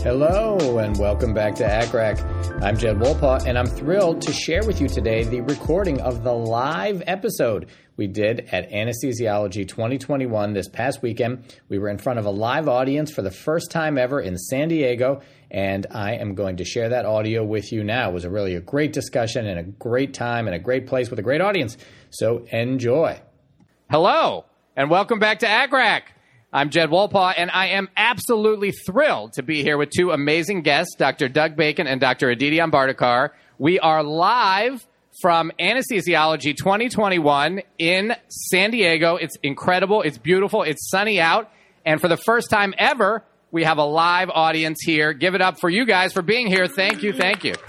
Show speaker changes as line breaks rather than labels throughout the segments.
Hello, and welcome back to ACRAC. I'm Jed Wolpaw, and I'm thrilled to share with you today the recording of the live episode we did at Anesthesiology 2021 this past weekend. We were in front of a live audience for the first time ever in San Diego, and I am going to share that audio with you now. It was really a great discussion and a great time and a great place with a great audience, so enjoy.
Hello, and welcome back to ACRAC. I'm Jed Wolpaw, and I am absolutely thrilled to be here with two amazing guests, Dr. Doug Bacon and Dr. Aditi Ambadkar. We are live from Anesthesiology 2021 in San Diego. It's incredible. It's beautiful. It's sunny out. And for the first time ever, we have a live audience here. Give it up for you guys for being here. Thank you. Thank you.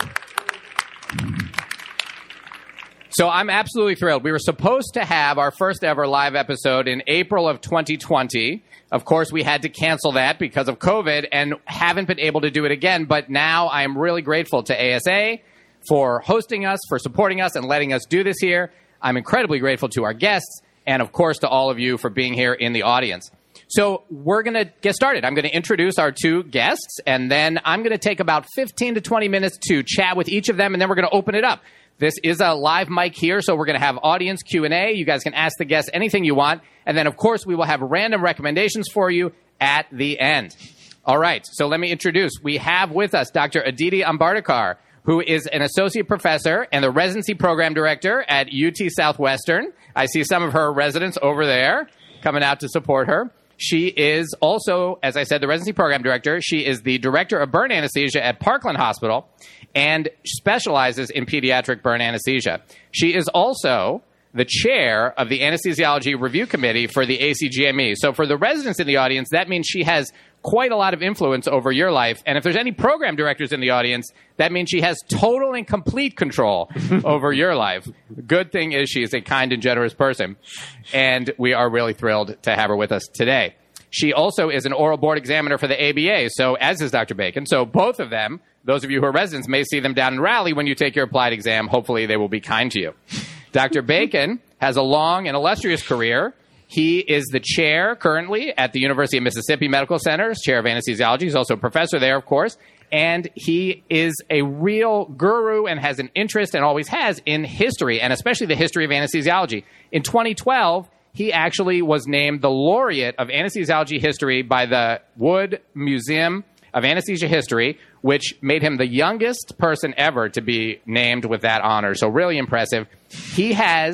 So I'm absolutely thrilled. We were supposed to have our first ever live episode in April of 2020. Of course, we had to cancel that because of COVID and haven't been able to do it again. But now I am really grateful to ASA for hosting us, for supporting us, and letting us do this here. I'm incredibly grateful to our guests and, of course, to all of you for being here in the audience. So we're going to get started. I'm going to introduce our two guests, and then I'm going to take about 15 to 20 minutes to chat with each of them, and then we're going to open it up. This is a live mic here, so we're going to have audience Q&A. You guys can ask the guests anything you want. And then, of course, we will have random recommendations for you at the end. All right, so let me introduce. We have with us Dr. Aditi Ambadkar, who is an associate professor and the residency program director at UT Southwestern. I see some of her residents over there coming out to support her. She is also, as I said, the residency program director. She is the director of burn anesthesia at Parkland Hospital and specializes in pediatric burn anesthesia. She is also the chair of the Anesthesiology Review Committee for the ACGME. So for the residents in the audience, that means she has quite a lot of influence over your life. And if there's any program directors in the audience, that means she has total and complete control over your life. Good thing is she is a kind and generous person. And we are really thrilled to have her with us today. She also is an oral board examiner for the ABA, so as is Dr. Bacon. So both of them, those of you who are residents, may see them down in Raleigh when you take your applied exam. Hopefully they will be kind to you. Dr. Bacon has a long and illustrious career. He is the chair currently at the University of Mississippi Medical Center, chair of anesthesiology. He's also a professor there, of course. And he is a real guru and has an interest, and always has, in history, and especially the history of anesthesiology. In 2012, he actually was named the laureate of anesthesiology history by the Wood Museum of Anesthesia History, which made him the youngest person ever to be named with that honor. So really impressive. He and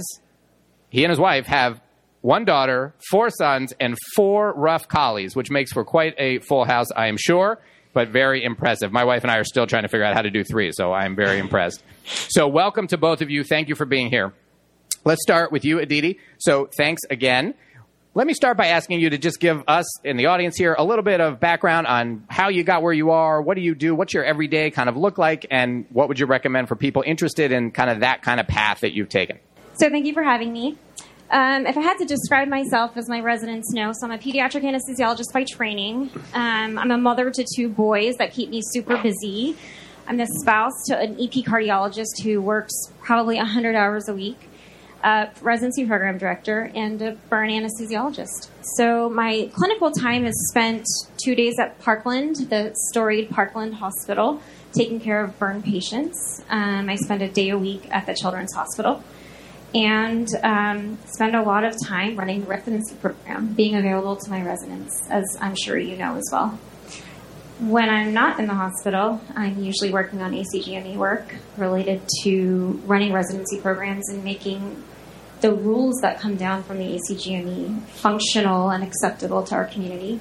his wife have one daughter, 4 sons, and 4 rough collies, which makes for quite a full house, I am sure, but very impressive. My wife and I are still trying to figure out how to do 3, so I'm very impressed. So welcome to both of you. Thank you for being here. Let's start with you, Aditi. So thanks again. Let me start by asking you to just give us in the audience here a little bit of background on how you got where you are, what do you do, what's your everyday kind of look like, and what would you recommend for people interested in kind of that kind of path that you've taken?
So thank you for having me. If I had to describe myself, as my residents know, so I'm a pediatric anesthesiologist by training. I'm a mother to 2 boys that keep me super busy. I'm the spouse to an EP cardiologist who works probably 100 hours a week. Residency program director, and a burn anesthesiologist. So my clinical time is spent 2 days at Parkland, the storied Parkland Hospital, taking care of burn patients. I spend a day a week at the Children's Hospital, and spend a lot of time running the residency program, being available to my residents, as I'm sure you know as well. When I'm not in the hospital, I'm usually working on ACGME work related to running residency programs and making the rules that come down from the ACGME functional and acceptable to our community,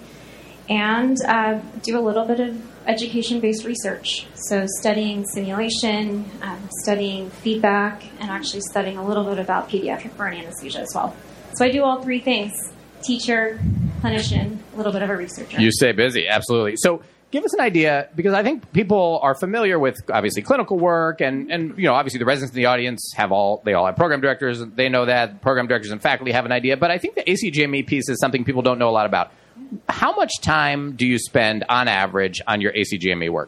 and do a little bit of education-based research. So studying simulation, studying feedback, and actually studying a little bit about pediatric burn anesthesia as well. So I do all 3 things: teacher, clinician, a little bit of a researcher.
You stay busy, absolutely. So give us an idea, because I think people are familiar with, obviously, clinical work, and you know, obviously the residents in the audience they all have program directors, and they know that. Program directors and faculty have an idea, but I think the ACGME piece is something people don't know a lot about. How much time do you spend, on average, on your ACGME work?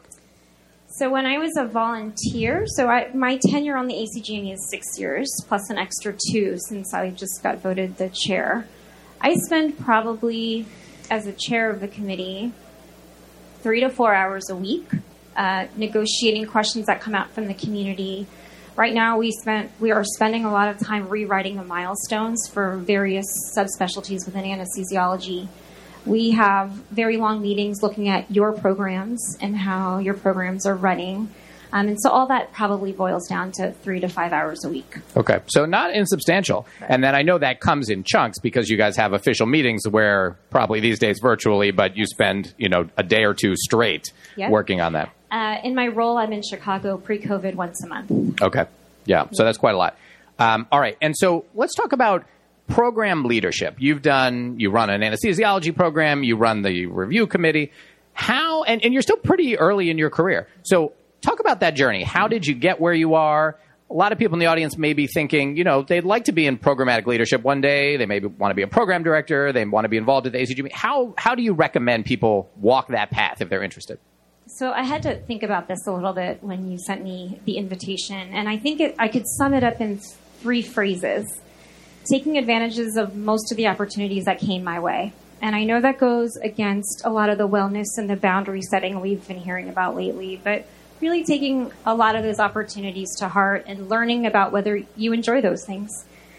So when I was a volunteer, my tenure on the ACGME is 6 years, plus an extra 2 since I just got voted the chair. I spend probably, as a chair of the committee, 3 to 4 hours a week, negotiating questions that come out from the community. Right now, we are spending a lot of time rewriting the milestones for various subspecialties within anesthesiology. We have very long meetings looking at your programs and how your programs are running. And so all that probably boils down to 3 to 5 hours a week.
Okay. So not insubstantial.
Right.
And then I know that comes in chunks because you guys have official meetings where probably these days virtually, but you spend, a day or two straight working on that.
In my role, I'm in Chicago pre-COVID once a month.
Okay. Yeah. So that's quite a lot. All right. And so let's talk about program leadership. You run an anesthesiology program, you run the review committee. And you're still pretty early in your career. So talk about that journey. How did you get where you are? A lot of people in the audience may be thinking, they'd like to be in programmatic leadership one day. They maybe want to be a program director. They want to be involved at the ACG. How do you recommend people walk that path if they're interested?
So I had to think about this a little bit when you sent me the invitation. And I think I could sum it up in 3 phrases. Taking advantages of most of the opportunities that came my way. And I know that goes against a lot of the wellness and the boundary setting we've been hearing about lately, but really taking a lot of those opportunities to heart and learning about whether you enjoy those things.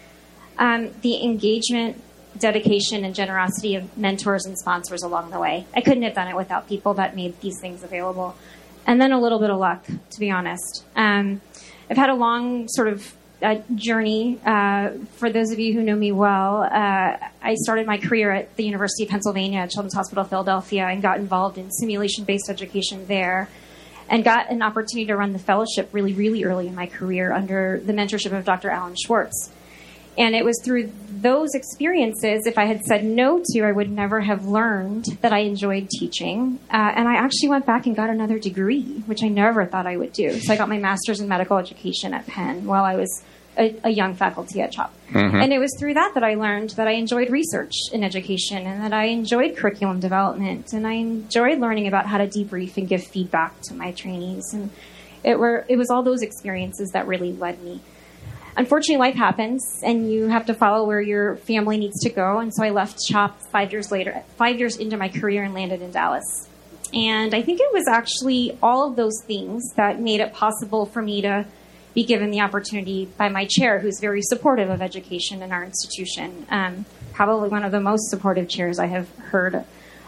The engagement, dedication, and generosity of mentors and sponsors along the way. I couldn't have done it without people that made these things available. And then a little bit of luck, to be honest. I've had a long sort of journey. For those of you who know me well, I started my career at the University of Pennsylvania at Children's Hospital Philadelphia and got involved in simulation-based education there and got an opportunity to run the fellowship really, really early in my career under the mentorship of Dr. Alan Schwartz. And it was through those experiences, if I had said no to, I would never have learned that I enjoyed teaching. And I actually went back and got another degree, which I never thought I would do. So I got my master's in medical education at Penn while I was a young faculty at CHOP. Mm-hmm. And it was through that I learned that I enjoyed research in education and that I enjoyed curriculum development and I enjoyed learning about how to debrief and give feedback to my trainees. And it was all those experiences that really led me. Unfortunately, life happens and you have to follow where your family needs to go. And so I left CHOP 5 years into my career and landed in Dallas. And I think it was actually all of those things that made it possible for me to be given the opportunity by my chair, who's very supportive of education in our institution. Probably one of the most supportive chairs I have heard.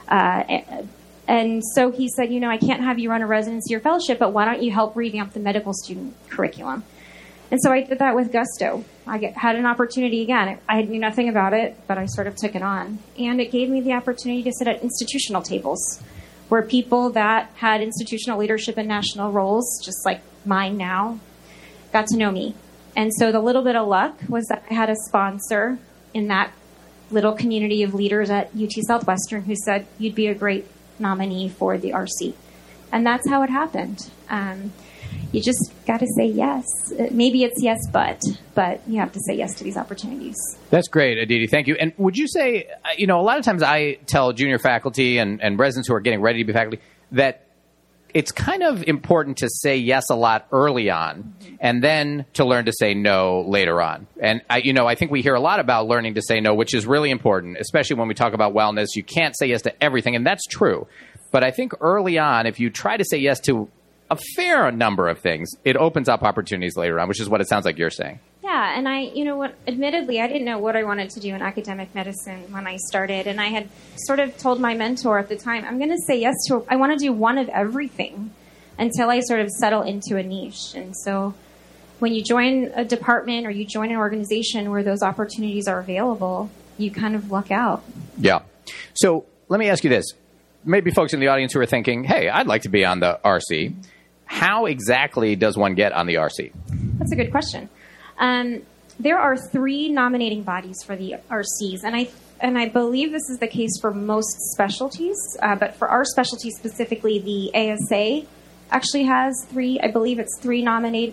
And so he said, I can't have you run a residency or fellowship, but why don't you help revamp the medical student curriculum? And so I did that with gusto. I had an opportunity again. I knew nothing about it, but I sort of took it on. And it gave me the opportunity to sit at institutional tables where people that had institutional leadership and national roles, just like mine now, got to know me. And so the little bit of luck was that I had a sponsor in that little community of leaders at UT Southwestern who said, you'd be a great nominee for the RC. And that's how it happened. You just got to say yes. Maybe it's yes, but you have to say yes to these opportunities.
That's great, Aditi. Thank you. And would you say, a lot of times I tell junior faculty and residents who are getting ready to be faculty that it's kind of important to say yes a lot early on and then to learn to say no later on. And, I think we hear a lot about learning to say no, which is really important, especially when we talk about wellness. You can't say yes to everything, and that's true. But I think early on, if you try to say yes to a fair number of things, it opens up opportunities later on, which is what it sounds like you're saying.
Yeah, and admittedly, I didn't know what I wanted to do in academic medicine when I started, and I had sort of told my mentor at the time, I'm going to say yes to, I want to do one of everything until I sort of settle into a niche. And so when you join a department or you join an organization where those opportunities are available, you kind of luck out.
Yeah. So let me ask you this. Maybe folks in the audience who are thinking, hey, I'd like to be on the RC. How exactly does one get on the RC?
That's a good question. There are 3 nominating bodies for the RCs, and I believe this is the case for most specialties, but for our specialty specifically, the ASA actually has 3. I believe it's 3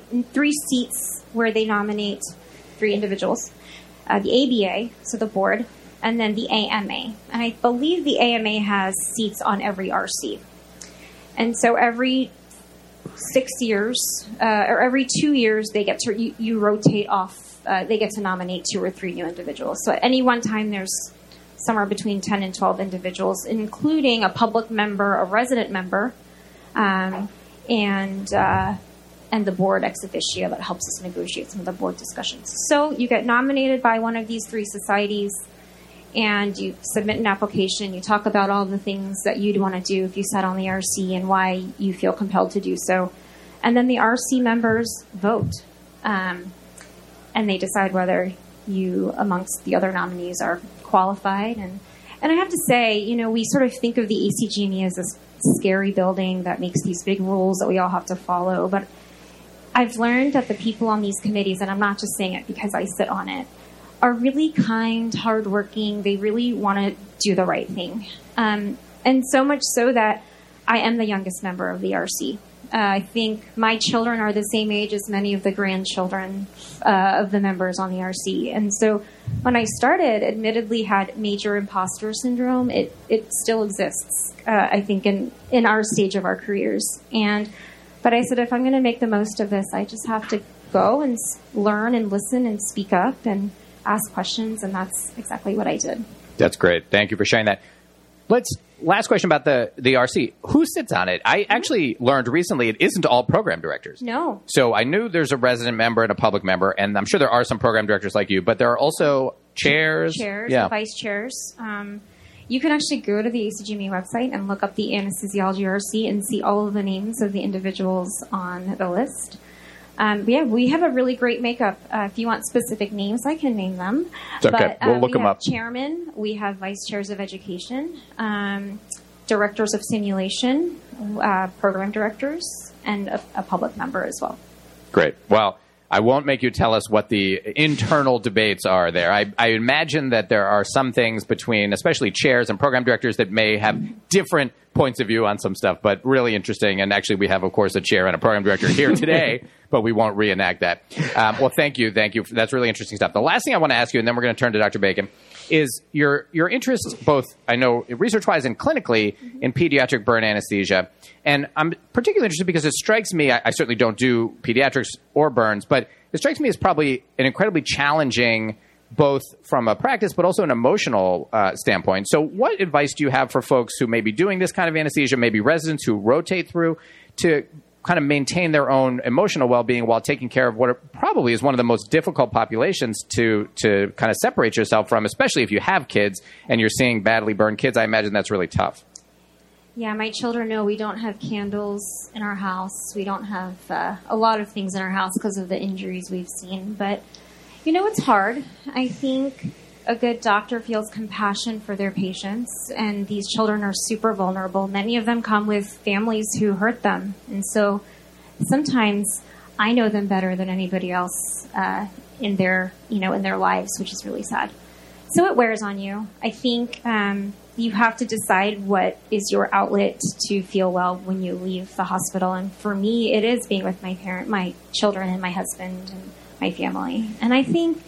seats where they nominate 3 individuals. The ABA, so the board, and then the AMA. And I believe the AMA has seats on every RC. And so every 6 years, or every 2 years, they get to you rotate off. They get to nominate 2 or 3 new individuals. So at any one time, there's somewhere between 10 and 12 individuals, including a public member, a resident member, and the board ex officio that helps us negotiate some of the board discussions. So you get nominated by one of these 3 societies, and you submit an application. You talk about all the things that you'd want to do if you sat on the RC and why you feel compelled to do so. And then the RC members vote, and they decide whether you, amongst the other nominees, are qualified. And I have to say, you know, we sort of think of the ACGME as this scary building that makes these big rules that we all have to follow. But I've learned that the people on these committees, and I'm not just saying it because I sit on it, are really kind, hardworking. They really want to do the right thing. And so much so that I am the youngest member of the RC. I think my children are the same age as many of the grandchildren of the members on the RC. And so when I started, admittedly had major imposter syndrome. It still exists, I think, in our stage of our careers. But I said, if I'm going to make the most of this, I just have to go and learn and listen and speak up and ask questions, and that's exactly what I did.
That's great. Thank you for sharing that. Last question about the RC. Who sits on it? I actually learned recently it isn't all program directors.
No.
So I knew there's a resident member and a public member, and I'm sure there are some program directors like you, but there are also chairs.
And vice chairs. You can actually go to the ACGME website and look up the Anesthesiology RC and see all of the names of the individuals on the list. We have a really great makeup. If you want specific names, I can name them.
It's okay. We'll look them up.
Chairman, we have vice chairs of education, directors of simulation, program directors, and a public member as well.
Great. Well, I won't make you tell us what the internal debates are there. I imagine that there are some things between, especially chairs and program directors, that may have different points of view on some stuff, but really interesting. And actually, we have, of course, a chair and a program director here today, but we won't reenact that. Well, thank you. That's really interesting stuff. The last thing I want to ask you, and then we're going to turn to Dr. Bacon, is your interest both, I know, research-wise and clinically in pediatric burn anesthesia. And I'm particularly interested because it strikes me, I certainly don't do pediatrics or burns, but it strikes me as probably an incredibly challenging, both from a practice but also an emotional standpoint. So what advice do you have for folks who may be doing this kind of anesthesia, maybe residents who rotate through, to kind of maintain their own emotional well-being while taking care of what probably is one of the most difficult populations to kind of separate yourself from, especially if you have kids and you're seeing badly burned kids? I imagine that's really tough.
Yeah, my children know we don't have candles in our house. We don't have a lot of things in our house because of the injuries we've seen. But, you know, it's hard. I think a good doctor feels compassion for their patients, and these children are super vulnerable. Many of them come with families who hurt them. And so sometimes I know them better than anybody else in their lives, which is really sad. So it wears on you. I think you have to decide what is your outlet to feel well when you leave the hospital. And for me, it is being with my children and my husband and my family. And I think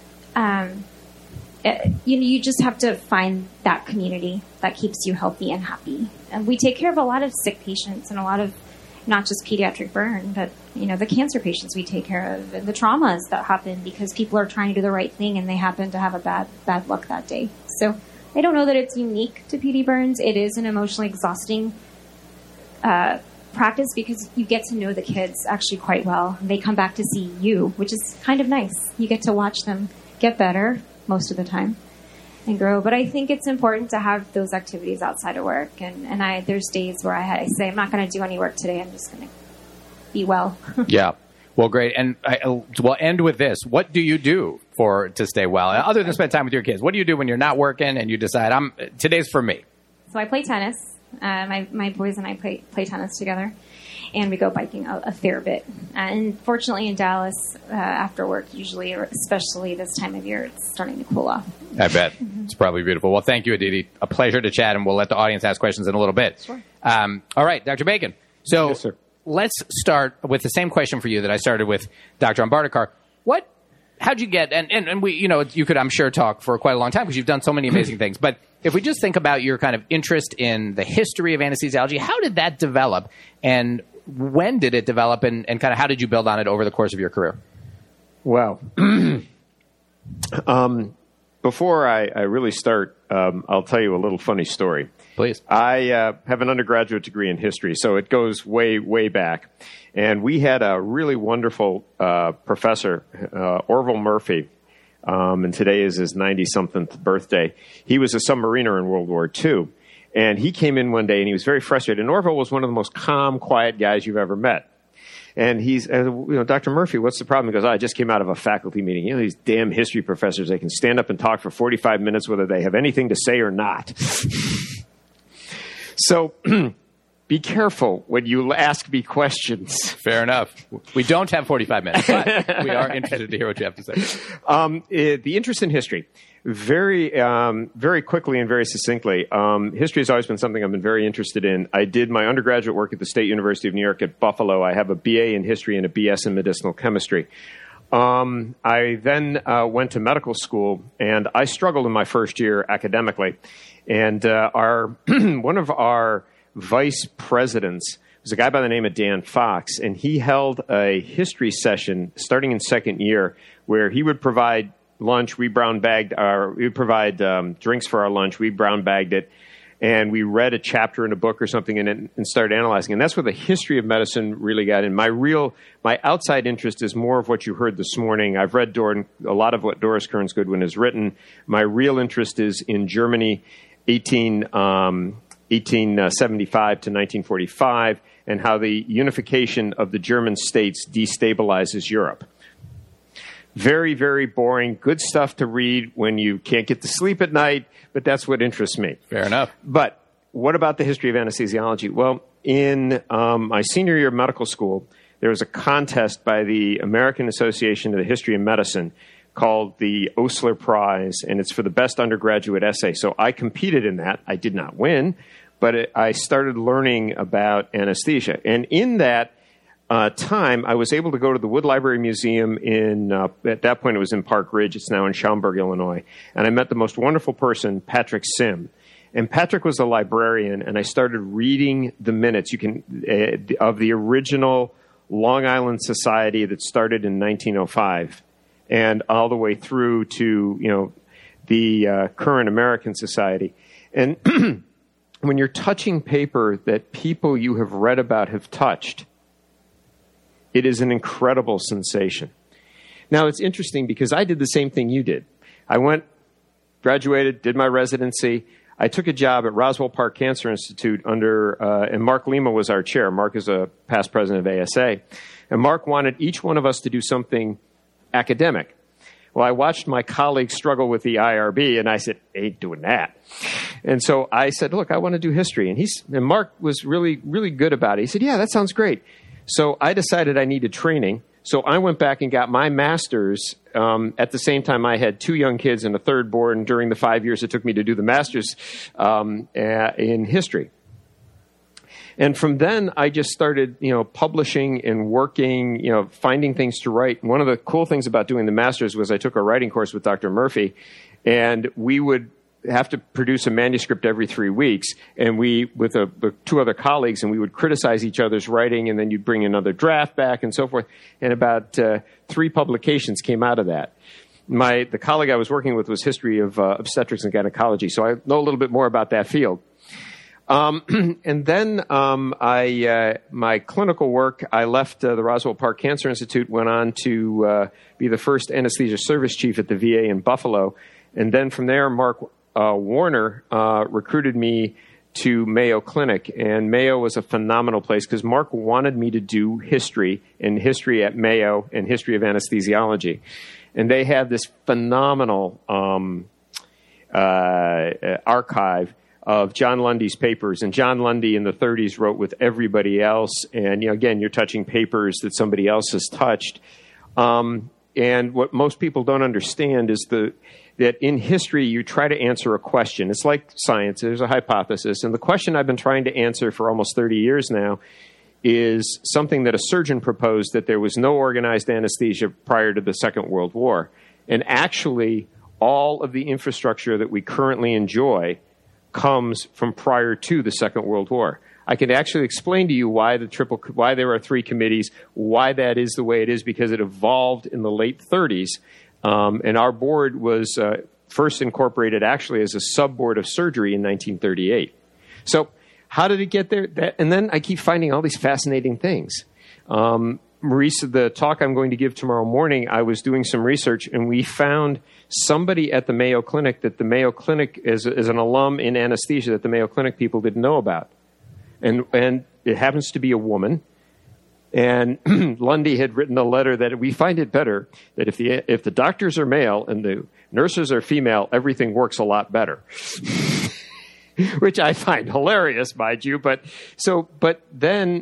you just have to find that community that keeps you healthy and happy. And we take care of a lot of sick patients and a lot of not just pediatric burn, but the cancer patients we take care of and the traumas that happen because people are trying to do the right thing and they happen to have a bad luck that day. So I don't know that it's unique to PD burns. It is an emotionally exhausting practice because you get to know the kids actually quite well. They come back to see you, which is kind of nice. You get to watch them get better most of the time and grow. But I think it's important to have those activities outside of work. And there's days where I say, I'm not going to do any work today. I'm just going to be well.
Yeah. Well, great. And we'll end with this. What do you do to stay well? Other than spend time with your kids, what do you do when you're not working and you decide, today's for me?
So I play tennis. My boys and I play tennis together. And we go biking a fair bit. And fortunately in Dallas, after work, usually, or especially this time of year, it's starting to cool off.
I bet. Mm-hmm. It's probably beautiful. Well, thank you, Aditi. A pleasure to chat, and we'll let the audience ask questions in a little bit. Sure. All right, Dr. Bacon. So yes, sir. Let's start with the same question for you that I started with Dr. Ambartakar. How'd you get, and we, you could, I'm sure, talk for quite a long time because you've done so many amazing things, but if we just think about your kind of interest in the history of anesthesiology, how did that develop, and when did it develop, and kind of how did you build on it over the course of your career?
Well, Before I really start, I'll tell you a little funny story.
Please.
I have an undergraduate degree in history, so it goes way, way back. And we had a really wonderful professor, Orville Murphy, and today is his 90-something birthday. He was a submariner in World War II. And he came in one day, and he was very frustrated. And Orville was one of the most calm, quiet guys you've ever met. And he's, Dr. Murphy, what's the problem? He goes, I just came out of a faculty meeting. These damn history professors, they can stand up and talk for 45 minutes whether they have anything to say or not. So be careful when you ask me questions.
Fair enough. We don't have 45 minutes, but we are interested to hear what you have to say.
The interest in history. Very quickly and very succinctly, history has always been something I've been very interested in. I did my undergraduate work at the State University of New York at Buffalo. I have a BA in history and a BS in medicinal chemistry. I then went to medical school, and I struggled in my first year academically. And one of our vice presidents was a guy by the name of Dan Fox, and he held a history session starting in second year where he would provide lunch. We would provide drinks for our lunch. We brown bagged it, and we read a chapter in a book or something and started analyzing. And that's where the history of medicine really got in. My outside interest is more of what you heard this morning. I've read a lot of what Doris Kearns Goodwin has written. My real interest is in Germany, 1875 to 1945, and how the unification of the German states destabilizes Europe. Very, very boring. Good stuff to read when you can't get to sleep at night, but that's what interests me.
Fair enough.
But what about the history of anesthesiology? Well, in my senior year of medical school, there was a contest by the American Association of the History of Medicine called the Osler Prize, and it's for the best undergraduate essay. So I competed in that. I did not win, but I started learning about anesthesia. And in that time, I was able to go to the Wood Library Museum at that point it was in Park Ridge. It's now in Schaumburg, Illinois. And I met the most wonderful person, Patrick Sim. And Patrick was a librarian, and I started reading the minutes of the original Long Island Society that started in 1905 and all the way through to, the current American Society. And when you're touching paper that people you have read about have touched, it is an incredible sensation. Now, it's interesting because I did the same thing you did. I graduated, did my residency. I took a job at Roswell Park Cancer Institute and Mark Lima was our chair. Mark is a past president of ASA. And Mark wanted each one of us to do something academic. Well, I watched my colleagues struggle with the IRB, and I said, ain't doing that. And so I said, look, I want to do history. And Mark was really, really good about it. He said, yeah, that sounds great. So I decided I needed training. So I went back and got my master's. At the same time, I had 2 young kids and a third born during the 5 years it took me to do the master's in history. And from then, I just started, publishing and working, finding things to write. And one of the cool things about doing the master's was I took a writing course with Dr. Murphy, and we would have to produce a manuscript every 3 weeks, and with 2 other colleagues, and we would criticize each other's writing, and then you'd bring another draft back and so forth. And about 3 publications came out of that. The colleague I was working with was history of obstetrics and gynecology, so I know a little bit more about that field. And then my clinical work, I left the Roswell Park Cancer Institute, went on to be the first anesthesia service chief at the VA in Buffalo, and then from there, Mark Warner recruited me to Mayo Clinic, and Mayo was a phenomenal place because Mark wanted me to do history at Mayo and history of anesthesiology. And they had this phenomenal archive of John Lundy's papers. And John Lundy in the 30s wrote with everybody else. And, again, you're touching papers that somebody else has touched. And what most people don't understand is that in history, you try to answer a question. It's like science. There's a hypothesis. And the question I've been trying to answer for almost 30 years now is something that a surgeon proposed, that there was no organized anesthesia prior to the Second World War. And actually, all of the infrastructure that we currently enjoy comes from prior to the Second World War. I can actually explain to you why there are 3 committees, why that is the way it is, because it evolved in the late 30s. And our board was first incorporated actually as a sub-board of surgery in 1938. So how did it get there? And then I keep finding all these fascinating things. Marisa, the talk I'm going to give tomorrow morning, I was doing some research, and we found somebody at the Mayo Clinic that the Mayo Clinic is an alum in anesthesia that the Mayo Clinic people didn't know about. And it happens to be a woman. And Lundy had written a letter that we find it better that if the doctors are male and the nurses are female, everything works a lot better. Which I find hilarious, mind you. But then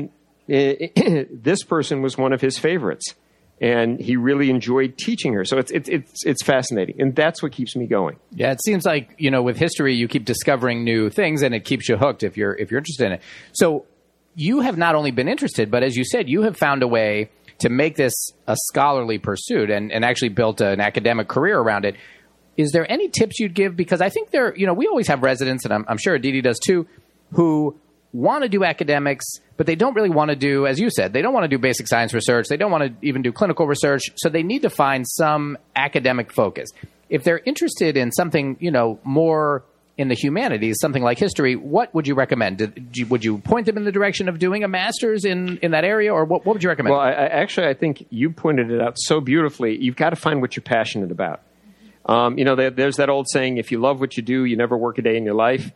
this person was one of his favorites, and he really enjoyed teaching her. So it's fascinating, and that's what keeps me going.
Yeah, it seems like, with history, you keep discovering new things, and it keeps you hooked if you're interested in it. So you have not only been interested, but as you said, you have found a way to make this a scholarly pursuit and actually built an academic career around it. Is there any tips you'd give? Because I think we always have residents, and I'm sure Aditi does too, who want to do academics, but they don't really want to do, as you said, they don't want to do basic science research. They don't want to even do clinical research. So they need to find some academic focus. If they're interested in something, more in the humanities, something like history, what would you recommend? Would you point them in the direction of doing a master's in that area, or what would you recommend?
Well, I think you pointed it out so beautifully. You've got to find what you're passionate about. There's that old saying, if you love what you do, you never work a day in your life.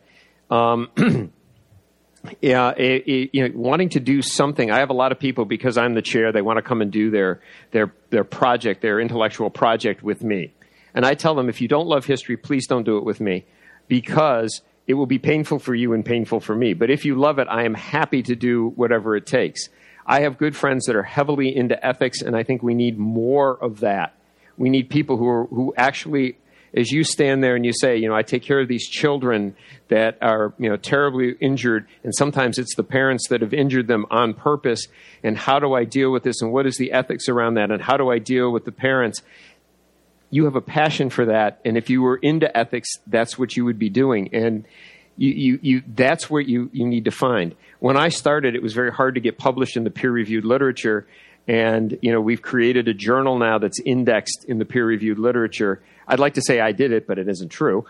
Wanting to do something. I have a lot of people, because I'm the chair, they want to come and do their project, their intellectual project with me. And I tell them, if you don't love history, please don't do it with me, because it will be painful for you and painful for me. But if you love it, I am happy to do whatever it takes. I have good friends that are heavily into ethics, and I think we need more of that. We need people who actually, as you stand there and you say, I take care of these children that are, terribly injured, and sometimes it's the parents that have injured them on purpose, and how do I deal with this, and what is the ethics around that, and how do I deal with the parents? You have a passion for that, and if you were into ethics, that's what you would be doing, and that's what you need to find. When I started, it was very hard to get published in the peer-reviewed literature. And, we've created a journal now that's indexed in the peer-reviewed literature. I'd like to say I did it, but it isn't true.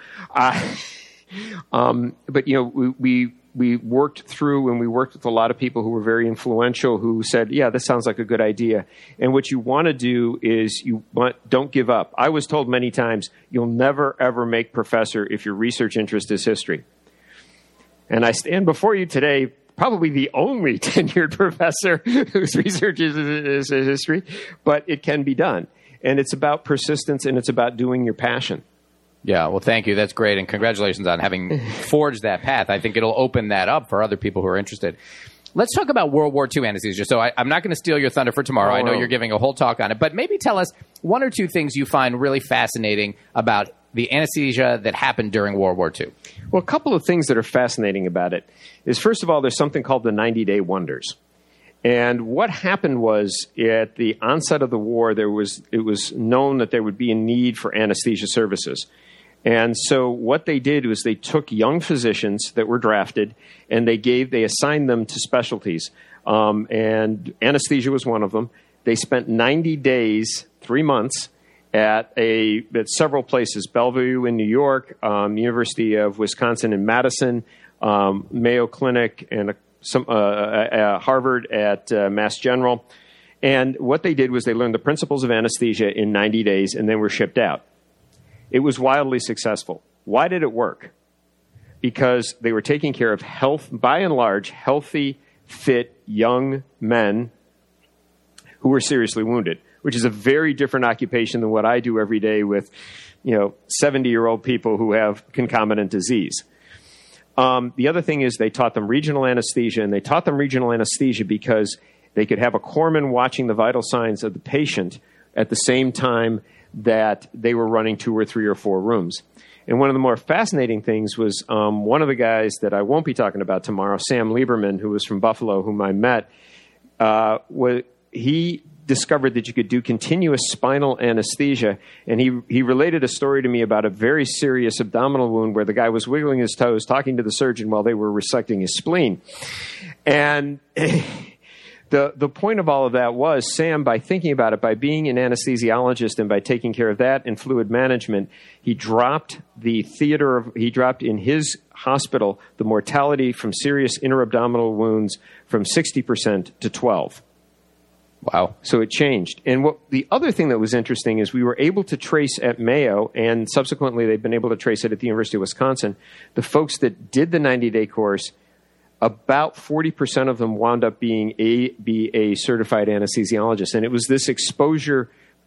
But, we worked through, and we worked with a lot of people who were very influential who said, yeah, this sounds like a good idea. And what you want to do is don't give up. I was told many times, you'll never, ever make professor if your research interest is history. And I stand before you today, probably the only tenured professor whose research is history, but it can be done. And it's about persistence, and it's about doing your passion.
Yeah, well, thank you. That's great. And congratulations on having forged that path. I think it'll open that up for other people who are interested. Let's talk about World War II anesthesia. So I'm not going to steal your thunder for tomorrow. I know you're giving a whole talk on it. But maybe tell us one or two things you find really fascinating about the anesthesia that happened during World War II.
Well, a couple of things that are fascinating about it is, first of all, there's something called the 90-day wonders. And what happened was, at the onset of the war, it was known that there would be a need for anesthesia services. And so what they did was they took young physicians that were drafted, and they assigned them to specialties. And anesthesia was one of them. They spent 90 days, 3 months, at several places: Bellevue in New York, University of Wisconsin in Madison, Mayo Clinic, and Harvard at Mass General. And what they did was they learned the principles of anesthesia in 90 days, and then were shipped out. It was wildly successful. Why did it work? Because they were taking care of by and large, healthy, fit, young men who were seriously wounded, which is a very different occupation than what I do every day with, 70-year-old people who have concomitant disease. The other thing is they taught them regional anesthesia, and they taught them regional anesthesia because they could have a corpsman watching the vital signs of the patient at the same time that they were running 2 or 3 or 4 rooms. And one of the more fascinating things was one of the guys that I won't be talking about tomorrow, Sam Lieberman, who was from Buffalo, whom I met, he discovered that you could do continuous spinal anesthesia, and he related a story to me about a very serious abdominal wound where the guy was wiggling his toes, talking to the surgeon while they were resecting his spleen. And the point of all of that was Sam, by thinking about it, by being an anesthesiologist and by taking care of that and fluid management, he dropped in his hospital the mortality from serious interabdominal wounds from 60% to 12%.
Wow.
So it changed. And the other thing that was interesting is we were able to trace at Mayo, and subsequently they've been able to trace it at the University of Wisconsin, the folks that did the 90-day course, about 40% of them wound up being ABA certified anesthesiologists. And it was this exposure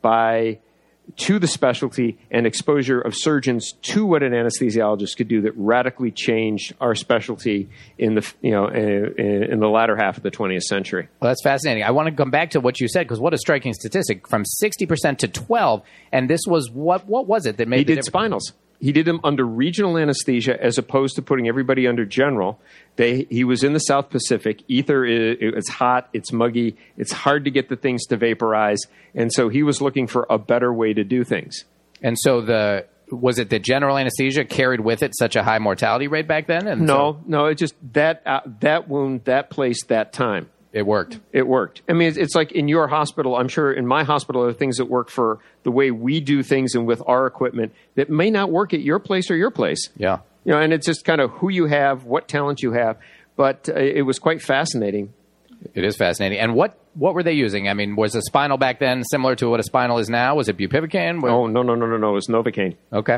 to the specialty and exposure of surgeons to what an anesthesiologist could do that radically changed our specialty in the latter half of the 20th century.
Well, that's fascinating. I want to come back to what you said, because what a striking statistic, from 60% to 12%. And this was, what was it that made
the difference? He did spinals. He did them under regional anesthesia as opposed to putting everybody under general. He was in the South Pacific. Ether, it's hot, it's muggy, it's hard to get the things to vaporize. And so he was looking for a better way to do things.
And so was it the general anesthesia carried with it such a high mortality rate back then? And
no, it just that wound, that place, that time.
It worked.
It worked. I mean, it's like in your hospital, I'm sure in my hospital, there are things that work for the way we do things and with our equipment that may not work at your place or your place.
Yeah.
And it's just kind of who you have, what talent you have. But it was quite fascinating.
It is fascinating. And what were they using? I mean, was a spinal back then similar to what a spinal is now? Was it bupivacaine?
Oh, no. It was Novocaine.
Okay.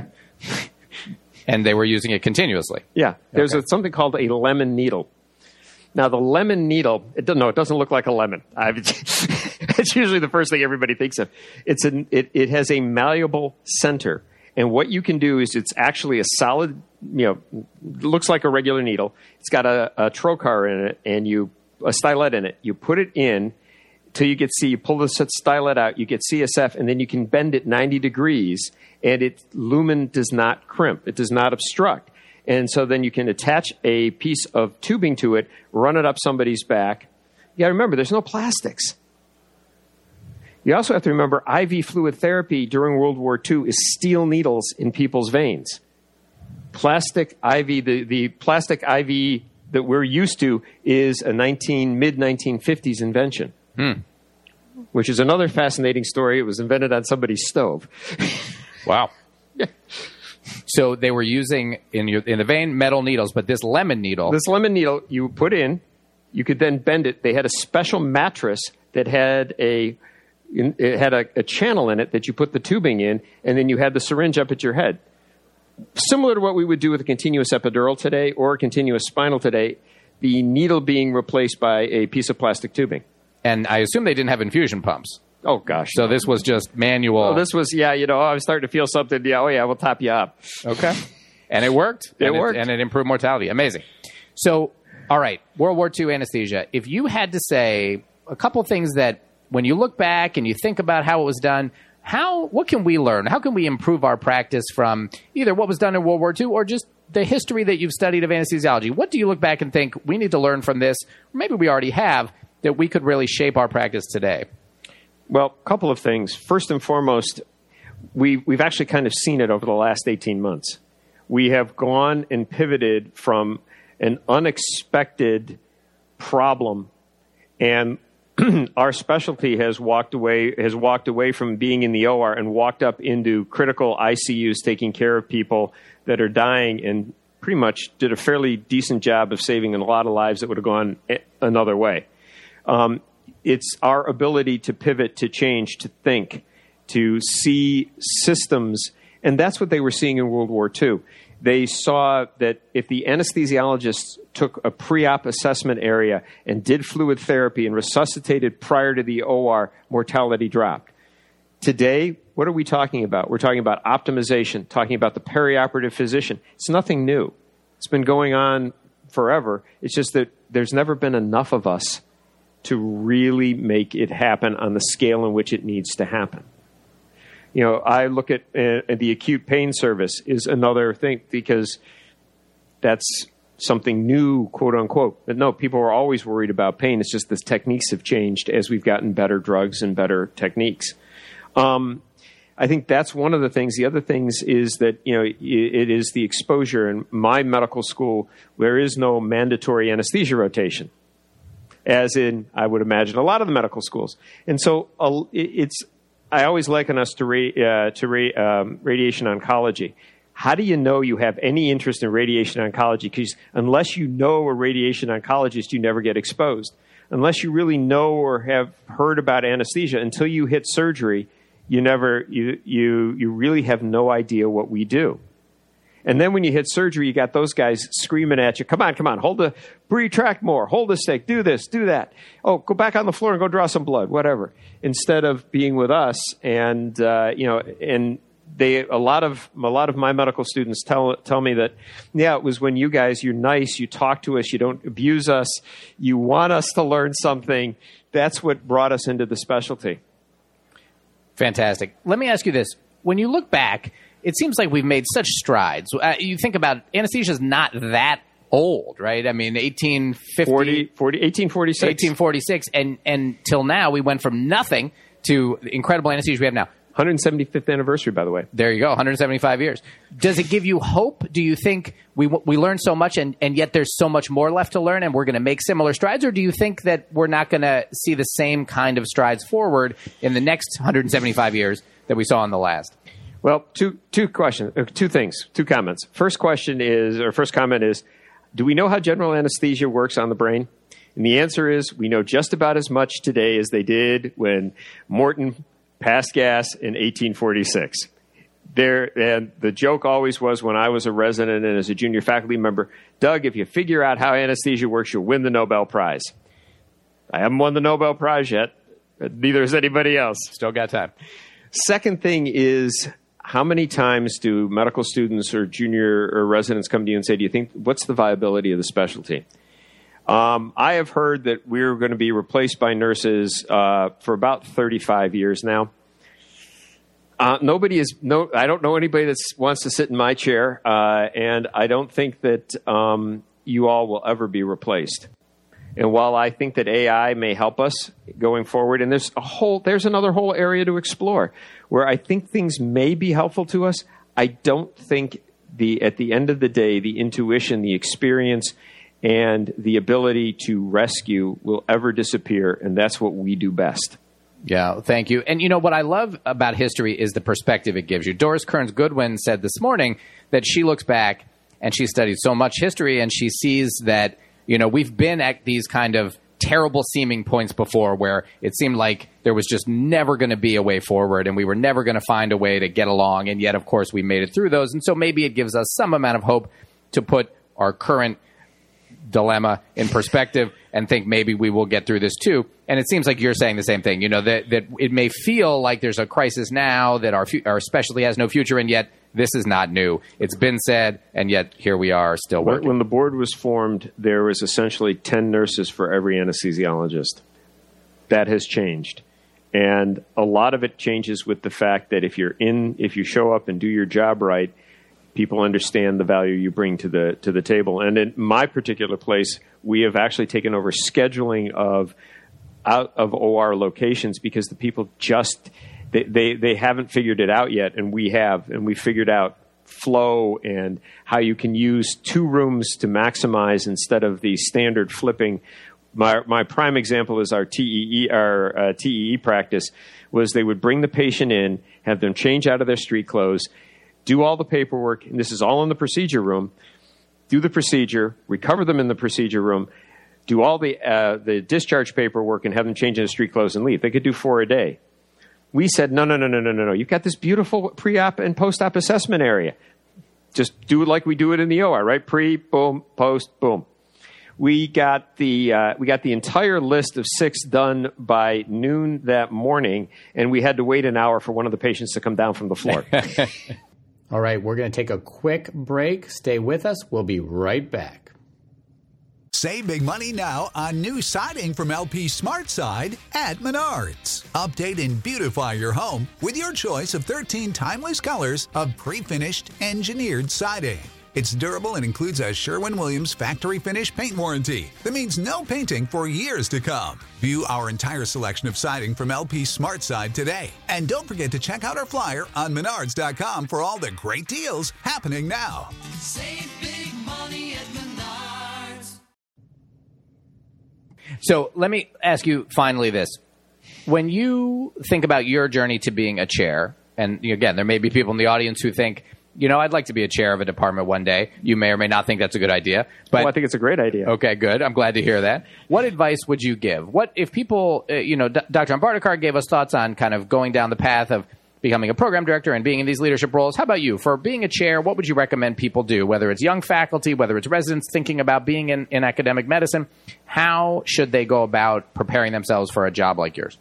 And they were using it continuously?
Yeah. There's something called a lemon needle. Now, the lemon needle, it doesn't look like a lemon. It's usually the first thing everybody thinks of. It has a malleable center. And what you can do is it's actually a solid, looks like a regular needle. It's got a trocar in it and a stylet in it. You put it in till you get C. You pull the stylet out, you get CSF, and then you can bend it 90 degrees, and lumen does not crimp. It does not obstruct. And so then you can attach a piece of tubing to it, run it up somebody's back. You got to remember, there's no plastics. You also have to remember IV fluid therapy during World War II is steel needles in people's veins. Plastic IV, the plastic IV that we're used to is a mid-1950s invention, which is another fascinating story. It was invented on somebody's stove.
Wow.
Yeah.
So they were using in the vein metal needles, but this lemon needle
you put in, you could then bend it. They had a special mattress that had a channel in it that you put the tubing in, and then you had the syringe up at your head. Similar to what we would do with a continuous epidural today or a continuous spinal today, the needle being replaced by a piece of plastic tubing.
And I assume they didn't have infusion pumps.
Oh, gosh.
So this was just manual.
Oh, this was, I was starting to feel something. Yeah, we'll top you up.
Okay. And it worked.
It worked.
And it improved mortality. Amazing. So, all right, World War II anesthesia. If you had to say a couple things that when you look back and you think about how it was done, what can we learn? How can we improve our practice from either what was done in World War II or just the history that you've studied of anesthesiology? What do you look back and think we need to learn from this? Or maybe we already have, that we could really shape our practice today?
Well, a couple of things. First and foremost, we've actually kind of seen it over the last 18 months. We have gone and pivoted from an unexpected problem, and our specialty has walked away from being in the OR and walked up into critical ICUs taking care of people that are dying, and pretty much did a fairly decent job of saving a lot of lives that would have gone another way. It's our ability to pivot, to change, to think, to see systems. And that's what they were seeing in World War II. They saw that if the anesthesiologists took a pre-op assessment area and did fluid therapy and resuscitated prior to the OR, mortality dropped. Today, what are we talking about? We're talking about optimization, talking about the perioperative physician. It's nothing new. It's been going on forever. It's just that there's never been enough of us to really make it happen on the scale in which it needs to happen. I look at the acute pain service is another thing, because that's something new, quote unquote. But no, people are always worried about pain. It's just the techniques have changed as we've gotten better drugs and better techniques. I think that's one of the things. The other things is that, it is the exposure. In my medical school, there is no mandatory anesthesia rotation. as in, I would imagine, a lot of the medical schools. And so I always liken us to radiation oncology. How do you know you have any interest in radiation oncology? Because unless you know a radiation oncologist, you never get exposed. Unless you really know or have heard about anesthesia, until you hit surgery, you really have no idea what we do. And then when you hit surgery, you got those guys screaming at you, come on, retract more, hold the stake, do this, do that. Oh, go back on the floor and go draw some blood, whatever. Instead of being with us, and a lot of my medical students tell me that, it was when you guys, you're nice, you talk to us, you don't abuse us, you want us to learn something. That's what brought us into the specialty.
Fantastic. Let me ask you this. When you look back, it seems like we've made such strides. You think about anesthesia is not that old, right? I mean, 1846. And till now, we went from nothing to the incredible anesthesia we have now.
175th anniversary, by the way.
There you go, 175 years. Does it give you hope? Do you think we learned so much and yet there's so much more left to learn and we're going to make similar strides? Or do you think that we're not going to see the same kind of strides forward in the next 175 years that we saw in the last?
Well, two comments. First comment is, do we know how general anesthesia works on the brain? And the answer is, we know just about as much today as they did when Morton passed gas in 1846. And the joke always was, when I was a resident and as a junior faculty member, Doug, if you figure out how anesthesia works, you'll win the Nobel Prize. I haven't won the Nobel Prize yet. Neither has anybody else.
Still got time.
Second thing is, how many times do medical students or junior or residents come to you and say, what's the viability of the specialty? I have heard that we're going to be replaced by nurses for about 35 years now. I don't know anybody that wants to sit in my chair, and I don't think that you all will ever be replaced. And while I think that AI may help us going forward, and there's another whole area to explore where I think things may be helpful to us, I don't think at the end of the day, the intuition, the experience, and the ability to rescue will ever disappear, and that's what we do best.
Yeah, thank you. And what I love about history is the perspective it gives you. Doris Kearns Goodwin said this morning that she looks back and she studied so much history and she sees that, we've been at these kind of terrible seeming points before where it seemed like there was just never going to be a way forward and we were never going to find a way to get along. And yet, of course, we made it through those. And so maybe it gives us some amount of hope to put our current dilemma in perspective and think maybe we will get through this too. And it seems like you're saying the same thing, that it may feel like there's a crisis now, that our specialty has no future, and yet this is not new. It's been said, and yet here we are still working.
When the board was formed, there was essentially 10 nurses for every anesthesiologist. That has changed. And a lot of it changes with the fact that if you show up and do your job right, people understand the value you bring to the table. And in my particular place, we have actually taken over scheduling out of OR locations because the people just they haven't figured it out yet, and we have, and we figured out flow and how you can use 2 rooms to maximize instead of the standard flipping. My prime example is our TEE practice. Was they would bring the patient in, have them change out of their street clothes, do all the paperwork, and this is all in the procedure room, do the procedure, recover them in the procedure room, do all the discharge paperwork, and have them change into street clothes and leave. They could do 4 a day. We said, no. You've got this beautiful pre-op and post-op assessment area. Just do it like we do it in the OR, right? Pre, boom, post, boom. We got the entire list of 6 done by noon that morning, and we had to wait an hour for one of the patients to come down from the floor.
All right, we're going to take a quick break. Stay with us. We'll be right back.
Save big money now on new siding from LP SmartSide at Menards. Update and beautify your home with your choice of 13 timeless colors of pre-finished engineered siding. It's durable and includes a Sherwin-Williams factory finish paint warranty that means no painting for years to come. View our entire selection of siding from LP SmartSide today. And don't forget to check out our flyer on Menards.com for all the great deals happening now.
Save big money at Menards.
So let me ask you finally this. When you think about your journey to being a chair, and again, there may be people in the audience who think, I'd like to be a chair of a department one day. You may or may not think that's a good idea. But
I think it's a great idea.
Okay, good. I'm glad to hear that. What advice would you give? What if people, Dr. Ambartakar gave us thoughts on kind of going down the path of becoming a program director and being in these leadership roles. How about you? For being a chair, what would you recommend people do, whether it's young faculty, whether it's residents thinking about being in academic medicine? How should they go about preparing themselves for a job like yours?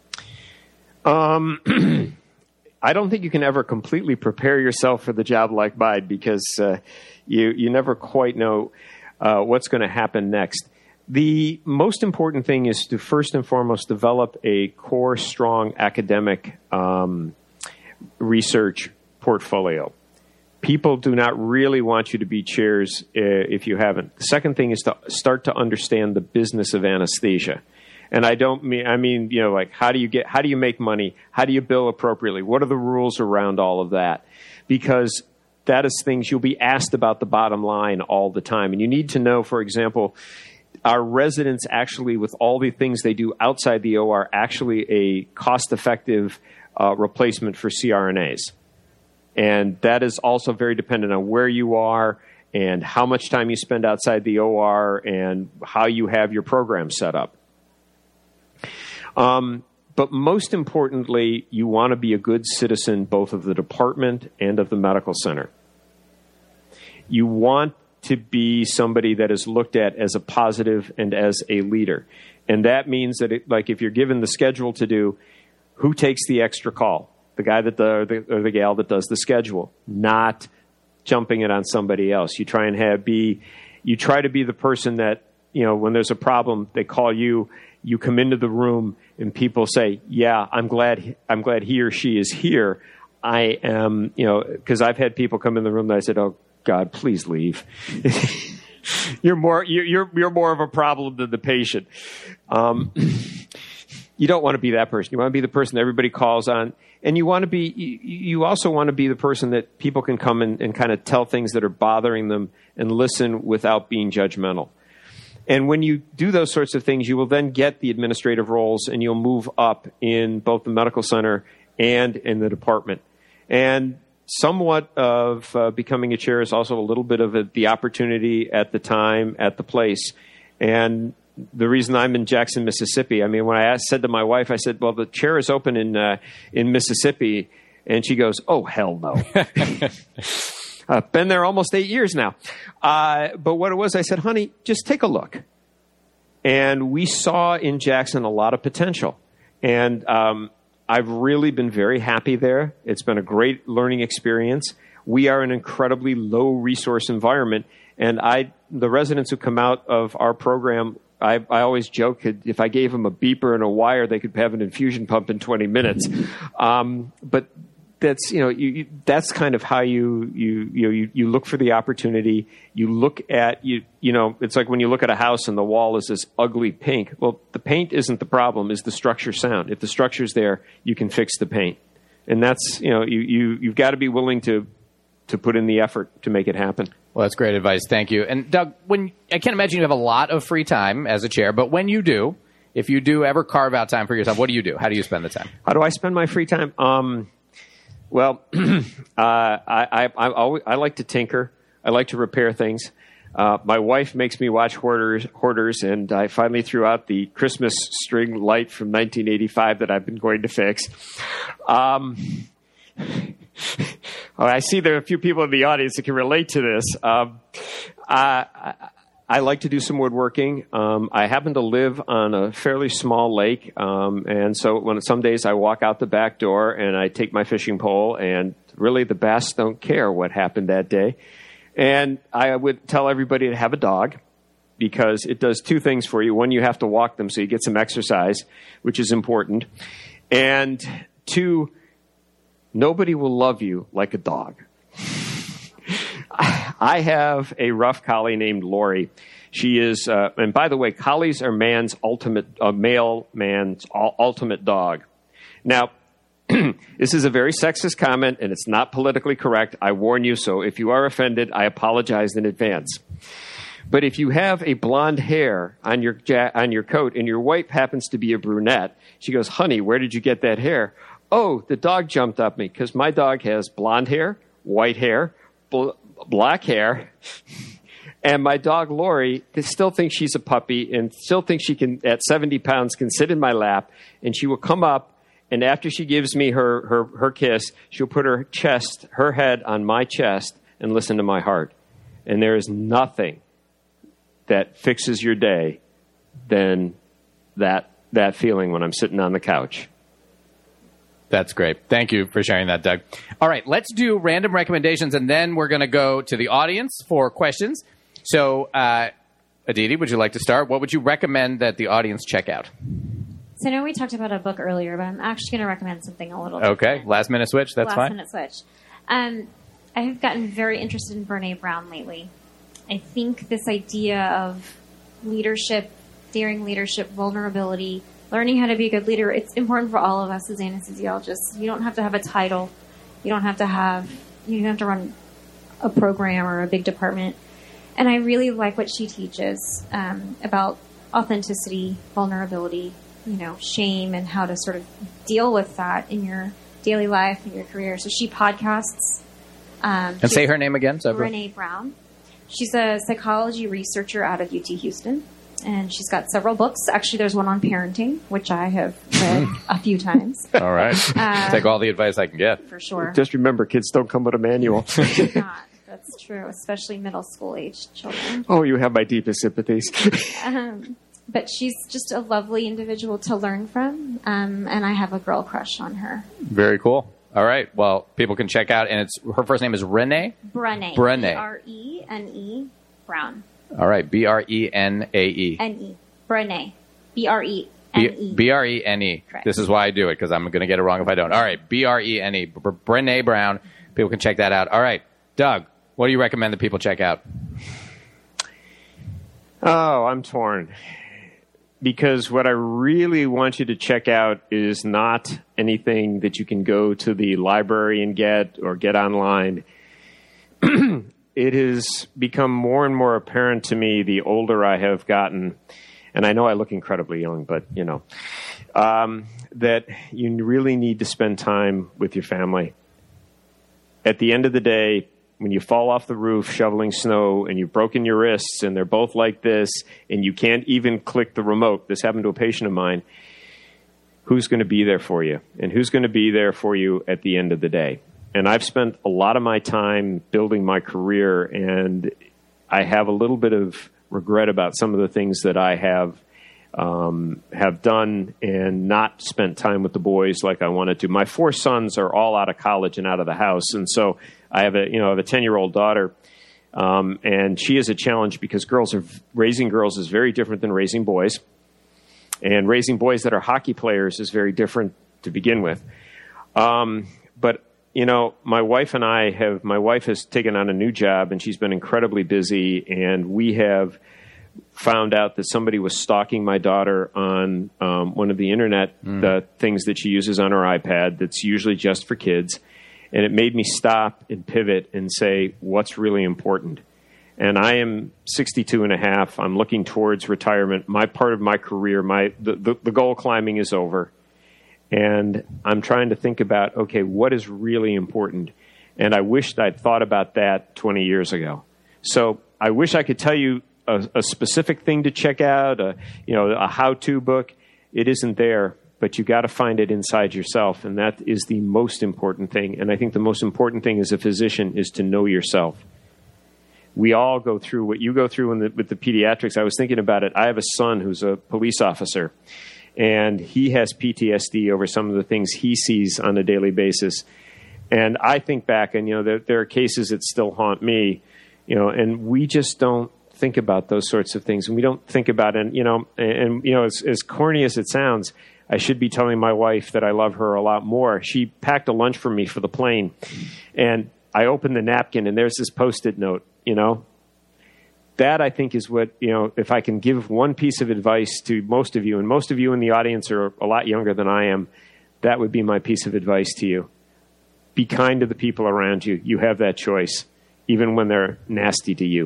I don't think you can ever completely prepare yourself for the job like mine because you never quite know what's going to happen next. The most important thing is to first and foremost develop a core, strong academic research portfolio. People do not really want you to be chairs if you haven't. The second thing is to start to understand the business of anesthesia. And I mean, like how do you make money? How do you bill appropriately? What are the rules around all of that? Because that is things you'll be asked about the bottom line all the time. And you need to know, for example, are residents actually, with all the things they do outside the OR, actually a cost-effective replacement for CRNAs? And that is also very dependent on where you are and how much time you spend outside the OR and how you have your program set up. But most importantly, you want to be a good citizen both of the department and of the medical center. You want to be somebody that is looked at as a positive and as a leader. And that means that, if you're given the schedule to do, who takes the extra call? The guy or the gal that does the schedule, not jumping it on somebody else. You try to be the person that, when there's a problem, they call you. You come into the room and people say, "Yeah, I'm glad he or she is here." I am, because I've had people come in the room that I said, "Oh God, please leave." You're more of a problem than the patient. You don't want to be that person. You want to be the person that everybody calls on, and you also want to be the person that people can come and kind of tell things that are bothering them and listen without being judgmental. And when you do those sorts of things, you will then get the administrative roles and you'll move up in both the medical center and in the department. And somewhat of becoming a chair is also a little bit of the opportunity at the time, at the place. And the reason I'm in Jackson, Mississippi, I mean, when I said to my wife, I said, "Well, the chair is open in Mississippi." And she goes, "Oh, hell no." I've been there almost 8 years now. But what it was, I said, "Honey, just take a look." And we saw in Jackson a lot of potential. And I've really been very happy there. It's been a great learning experience. We are an incredibly low-resource environment. And the residents who come out of our program, I always joke, if I gave them a beeper and a wire, they could have an infusion pump in 20 minutes. But that's that's kind of how you look for the opportunity. You look at it's like when you look at a house and the wall is this ugly pink. Well, the paint isn't the problem; is the structure sound? If the structure's there, you can fix the paint. And that's you've got to be willing to put in the effort to make it happen.
Well, that's great advice. Thank you. And Doug, I can't imagine you have a lot of free time as a chair, but when you do, if you do ever carve out time for yourself, what do you do? How do you spend the time?
How do I spend my free time? Well, I like to tinker. I like to repair things. My wife makes me watch Hoarders, and I finally threw out the Christmas string light from 1985 that I've been going to fix. I see there are a few people in the audience that can relate to this. I like to do some woodworking. I happen to live on a fairly small lake, and so some days I walk out the back door and I take my fishing pole, and really the bass don't care what happened that day. And I would tell everybody to have a dog because it does two things for you. One, you have to walk them so you get some exercise, which is important. And two, nobody will love you like a dog. I have a rough collie named Lori. She is, and by the way, collies are male man's ultimate dog. Now, this is a very sexist comment, and it's not politically correct. I warn you, so if you are offended, I apologize in advance. But if you have a blonde hair on your coat and your wife happens to be a brunette, she goes, honey, where did you get that hair? Oh, the dog jumped up me because my dog has blonde hair, white hair, black hair. And my dog, Lori, still thinks she's a puppy and still thinks she can, at 70 pounds, can sit in my lap. And she will come up, and after she gives me her kiss, she'll put her head on my chest and listen to my heart. And there is nothing that fixes your day than that feeling when I'm sitting on the couch.
That's great. Thank you for sharing that, Doug. All right, let's do random recommendations, and then we're going to go to the audience for questions. So, Aditi, would you like to start? What would you recommend that the audience check out?
So I know we talked about a book earlier, but I'm actually going to recommend something a little different.
Okay, last minute switch, that's fine.
Last minute switch. I have gotten very interested in Brené Brown lately. I think this idea of leadership, daring leadership, vulnerability, learning how to be a good leader, it's important for all of us as anesthesiologists. You don't have to have a title. You don't have to run a program or a big department. And I really like what she teaches about authenticity, vulnerability, shame, and how to sort of deal with that in your daily life and your career. So she podcasts.
And say her name again.
Brené Brown. She's a psychology researcher out of UT Houston, and she's got several books. Actually, there's one on parenting, which I have read a few times.
All right. Take all the advice I can get.
For sure.
Just remember, kids don't come with a manual.
Not. That's true, especially middle school age children.
Oh, you have my deepest sympathies.
But she's just a lovely individual to learn from, and I have a girl crush on her.
Very cool. All right. Well, people can check out, and her first name is Brené?
Brené.
Brené.
Brown.
All right. Brenae.
N-E. Brené. Brene.
Brene.
Correct.
This is why I do it, because I'm going to get it wrong if I don't. All right. Brene. Brené Brown. People can check that out. All right. Doug, what do you recommend that people check out?
Oh, I'm torn. Because what I really want you to check out is not anything that you can go to the library and get or get online. It has become more and more apparent to me the older I have gotten, and I know I look incredibly young, but, that you really need to spend time with your family. At the end of the day, when you fall off the roof shoveling snow and you've broken your wrists and they're both like this and you can't even click the remote, this happened to a patient of mine, who's going to be there for you? And who's going to be there for you at the end of the day? And I've spent a lot of my time building my career, and I have a little bit of regret about some of the things that I have done and not spent time with the boys like I wanted to. My 4 sons are all out of college and out of the house, and so I have a 10-year-old daughter, and she is a challenge because raising girls is very different than raising boys, and raising boys that are hockey players is very different to begin with. But my wife has taken on a new job, and she's been incredibly busy, and we have found out that somebody was stalking my daughter on one of the internet the things that she uses on her iPad that's usually just for kids. And it made me stop and pivot and say, what's really important? And I am 62 and a half. I'm looking towards retirement. My part of my career, the goal climbing is over. And I'm trying to think about, okay, what is really important? And I wished I'd thought about that 20 years ago. So I wish I could tell you a specific thing to check out, a how-to book. It isn't there, but you got to find it inside yourself, and that is the most important thing. And I think the most important thing as a physician is to know yourself. We all go through what you go through with the pediatrics. I was thinking about it. I have a son who's a police officer, and he has PTSD over some of the things he sees on a daily basis. And I think back, and there are cases that still haunt me, and we just don't think about those sorts of things, and we don't think about it. As corny as it sounds, I should be telling my wife that I love her a lot more. She packed a lunch for me for the plane, and I opened the napkin, and there's this Post-it note. That I think is what if I can give one piece of advice to most of you, and most of you in the audience are a lot younger than I am, that would be my piece of advice to you. Be kind to the people around you. You have that choice, even when they're nasty to you.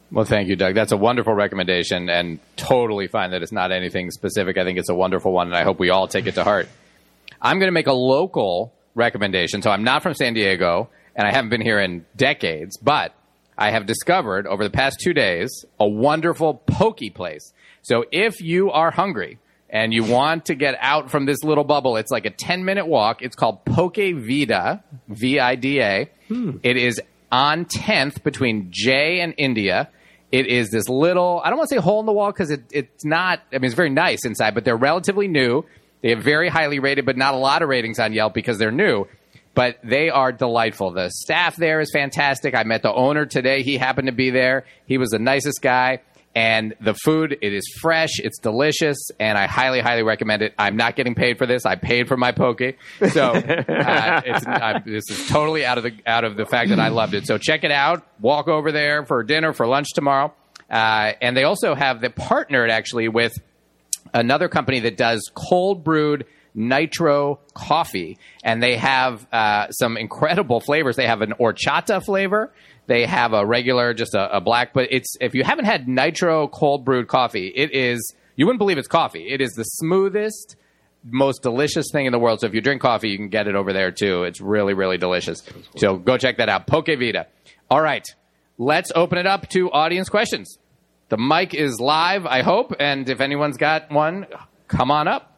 Well, thank you, Doug. That's a wonderful recommendation, and totally fine that it's not anything specific. I think it's a wonderful one, and I hope we all take it to heart. I'm going to make a local recommendation. So I'm not from San Diego, and I haven't been here in decades, but I have discovered over the past 2 days a wonderful poke place. So if you are hungry and you want to get out from this little bubble, it's like a 10-minute walk. It's called Poke Vida, V-I-D-A. It is on 10th between J and India. It is this little, I don't want to say hole in the wall because it's not, I mean, it's very nice inside, but they're relatively new. They have very highly rated, but not a lot of ratings on Yelp because they're new. But they are delightful. The staff there is fantastic. I met the owner today. He happened to be there. He was the nicest guy. And the food, it is fresh, it's delicious, and I highly, highly recommend it. I'm not getting paid for this. I paid for my poke. So this is totally out of the fact that I loved it. So check it out. Walk over there for dinner, for lunch tomorrow. And they also have partnered actually with another company that does cold brewed nitro coffee. And they have some incredible flavors. They have an horchata flavor. They have a regular, just a black, but if you haven't had nitro cold brewed coffee, it is, you wouldn't believe it's coffee. It is the smoothest, most delicious thing in the world. So if you drink coffee, you can get it over there too. It's really, really delicious. So go check that out. Poke Vida. All right. Let's open it up to audience questions. The mic is live, I hope. And if anyone's got one, come on up.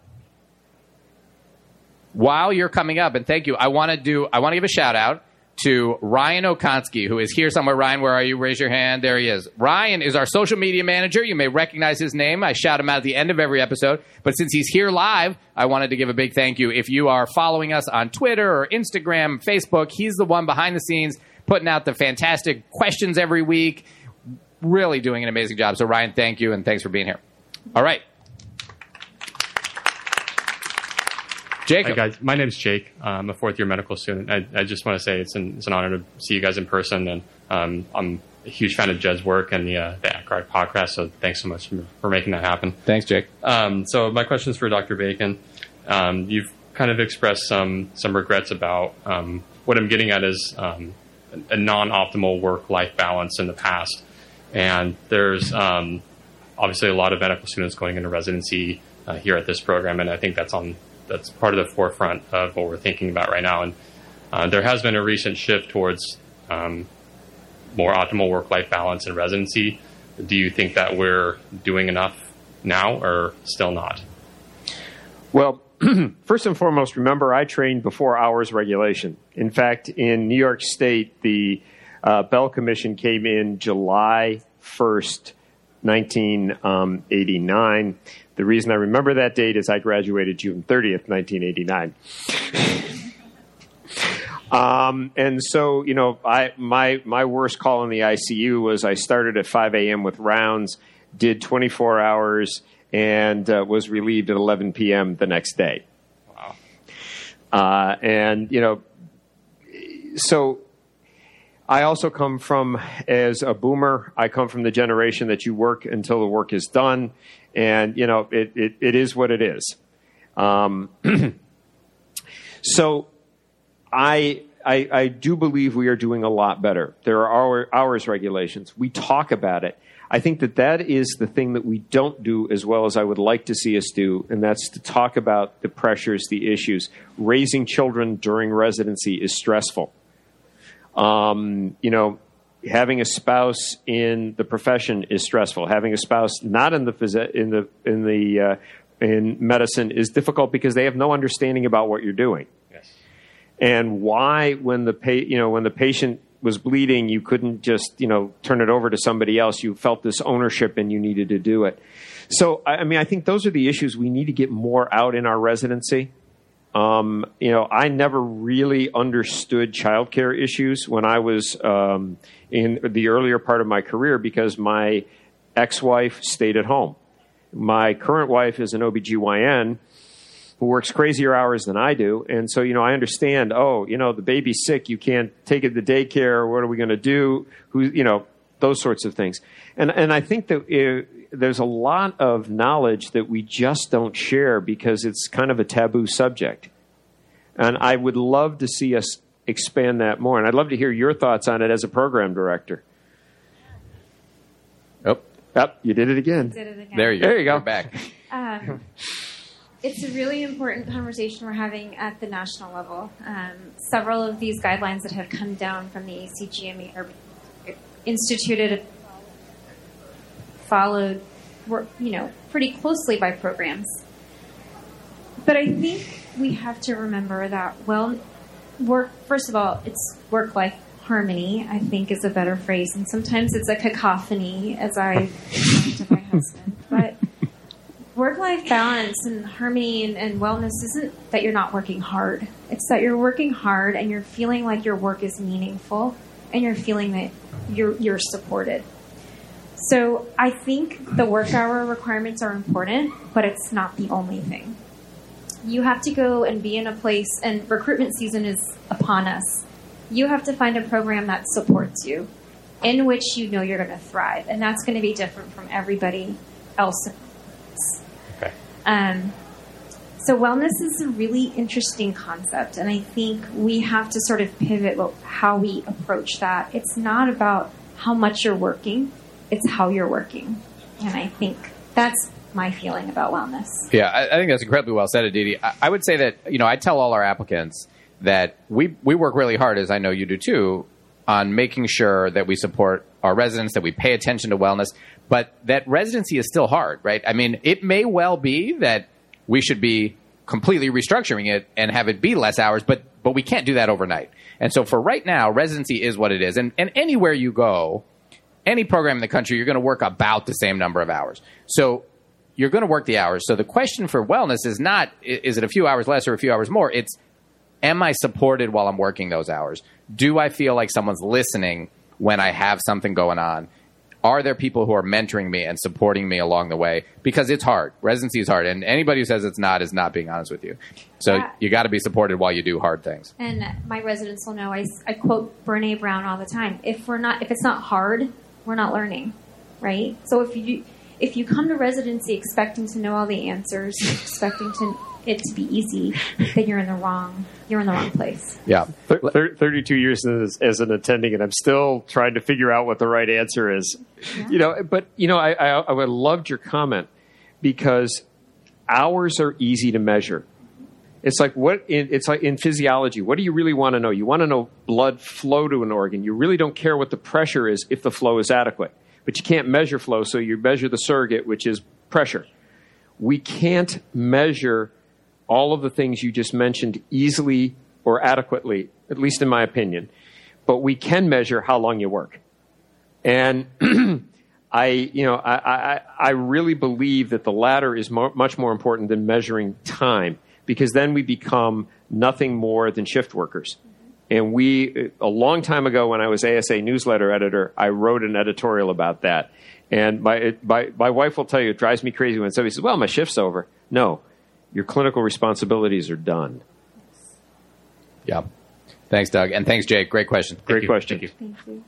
While you're coming up, and thank you, I want to give a shout out to Ryan Okonsky, who is here somewhere. Ryan, where are you? Raise your hand. There he is. Ryan is our social media manager. You may recognize his name. I shout him out at the end of every episode. But since he's here live, I wanted to give a big thank you. If you are following us on Twitter or Instagram, Facebook, he's the one behind the scenes putting out the fantastic questions every week. Really doing an amazing job. So, Ryan, thank you, and thanks for being here. All right. Jacob.
Hi, guys. My name's Jake. I'm a fourth-year medical student. I just want to say it's an honor to see you guys in person, and I'm a huge fan of Jed's work and the ACRAC podcast, so thanks so much for making that happen.
Thanks, Jake.
So my question is for Dr. Bacon. You've kind of expressed some regrets about what I'm getting at is a non-optimal work-life balance in the past, and there's obviously a lot of medical students going into residency here at this program, and I think that's part of the forefront of what we're thinking about right now. And there has been a recent shift towards more optimal work-life balance in residency. Do you think that we're doing enough now or still not?
Well, first and foremost, remember I trained before hours regulation. In fact, in New York State, the Bell Commission came in July 1st, 1989. The reason I remember that date is I graduated June 30th, 1989. And so, you know, my worst call in the ICU was I started at 5 a.m. with rounds, did 24 hours, and was relieved at 11 p.m. the next day. Wow. And, you know, so I also come from, as a boomer, I come from the generation that you work until the work is done. And, you know, it is what it is. So I do believe we are doing a lot better. There are hours regulations. We talk about it. I think that is the thing that we don't do as well as I would like to see us do, and that's to talk about the pressures, the issues. Raising children during residency is stressful. You know, having a spouse in the profession is stressful. Having a spouse not in medicine is difficult because they have no understanding about what you're doing.
Yes.
And why, when the patient was bleeding, you couldn't just, you know, turn it over to somebody else. You felt this ownership and you needed to do it. So, I mean, I think those are the issues we need to get more out in our residency. You know, I never really understood childcare issues when I was in the earlier part of my career because my ex-wife stayed at home. My current wife is an OBGYN who works crazier hours than I do. And so, you know, I understand, you know, the baby's sick. You can't take it to daycare. What are we going to do? You know, those sorts of things. And I think that there's a lot of knowledge that we just don't share because it's kind of a taboo subject. And I would love to see us expand that more. And I'd love to hear your thoughts on it as a program director. Yep, you did it again.
Did it again.
There you go.
There you go.
You're back.
It's a really important conversation we're having at the national level. Several of these guidelines that have come down from the ACGME are instituted, followed, pretty closely by programs. But I think we have to remember that, first of all, it's work-life harmony, I think, is a better phrase. And sometimes it's a cacophony, as I explained to my husband. But work-life balance and harmony and wellness isn't that you're not working hard. It's that you're working hard and you're feeling like your work is meaningful and you're feeling that you're supported. So I think the work hour requirements are important, but it's not the only thing. You have to go and be in a place, and recruitment season is upon us. You have to find a program that supports you, in which you know you're going to thrive. And that's going to be different from everybody else.
Okay.
So wellness is a really interesting concept, and I think we have to sort of pivot how we approach that. It's not about how much you're working, it's how you're working. And I think that's my feeling about wellness.
Yeah, I think that's incredibly well said, Aditi. I would say that, I tell all our applicants that we work really hard, as I know you do too, on making sure that we support our residents, that we pay attention to wellness, but that residency is still hard, right? I mean, it may well be that we should be completely restructuring it and have it be less hours, but we can't do that overnight. And so for right now, residency is what it is. And anywhere you go, any program in the country, you're going to work about the same number of hours. So you're going to work the hours. So the question for wellness is not, is it a few hours less or a few hours more? It's, am I supported while I'm working those hours? Do I feel like someone's listening when I have something going on? Are there people who are mentoring me and supporting me along the way? Because it's hard. Residency is hard. And anybody who says it's not is not being honest with you. So you got to be supported while you do hard things.
And my residents will know, I quote Brene Brown all the time. If it's not hard, we're not learning, right? So if you come to residency expecting to know all the answers, expecting it to be easy, then you're in the wrong place.
Yeah.
32 years as an attending, and I'm still trying to figure out what the right answer is. Yeah. I loved your comment, because hours are easy to measure. It's like it's like in physiology. What do you really want to know? You want to know blood flow to an organ. You really don't care what the pressure is if the flow is adequate. But you can't measure flow, so you measure the surrogate, which is pressure. We can't measure all of the things you just mentioned easily or adequately, at least in my opinion. But we can measure how long you work. And I really believe that the latter is much more important than measuring time, because then we become nothing more than shift workers. And a long time ago, when I was ASA newsletter editor, I wrote an editorial about that. And my wife will tell you, it drives me crazy when somebody says, well, my shift's over. No, your clinical responsibilities are done.
Yeah. Thanks, Doug. And thanks, Jake. Great question.
Great question.
Thank you.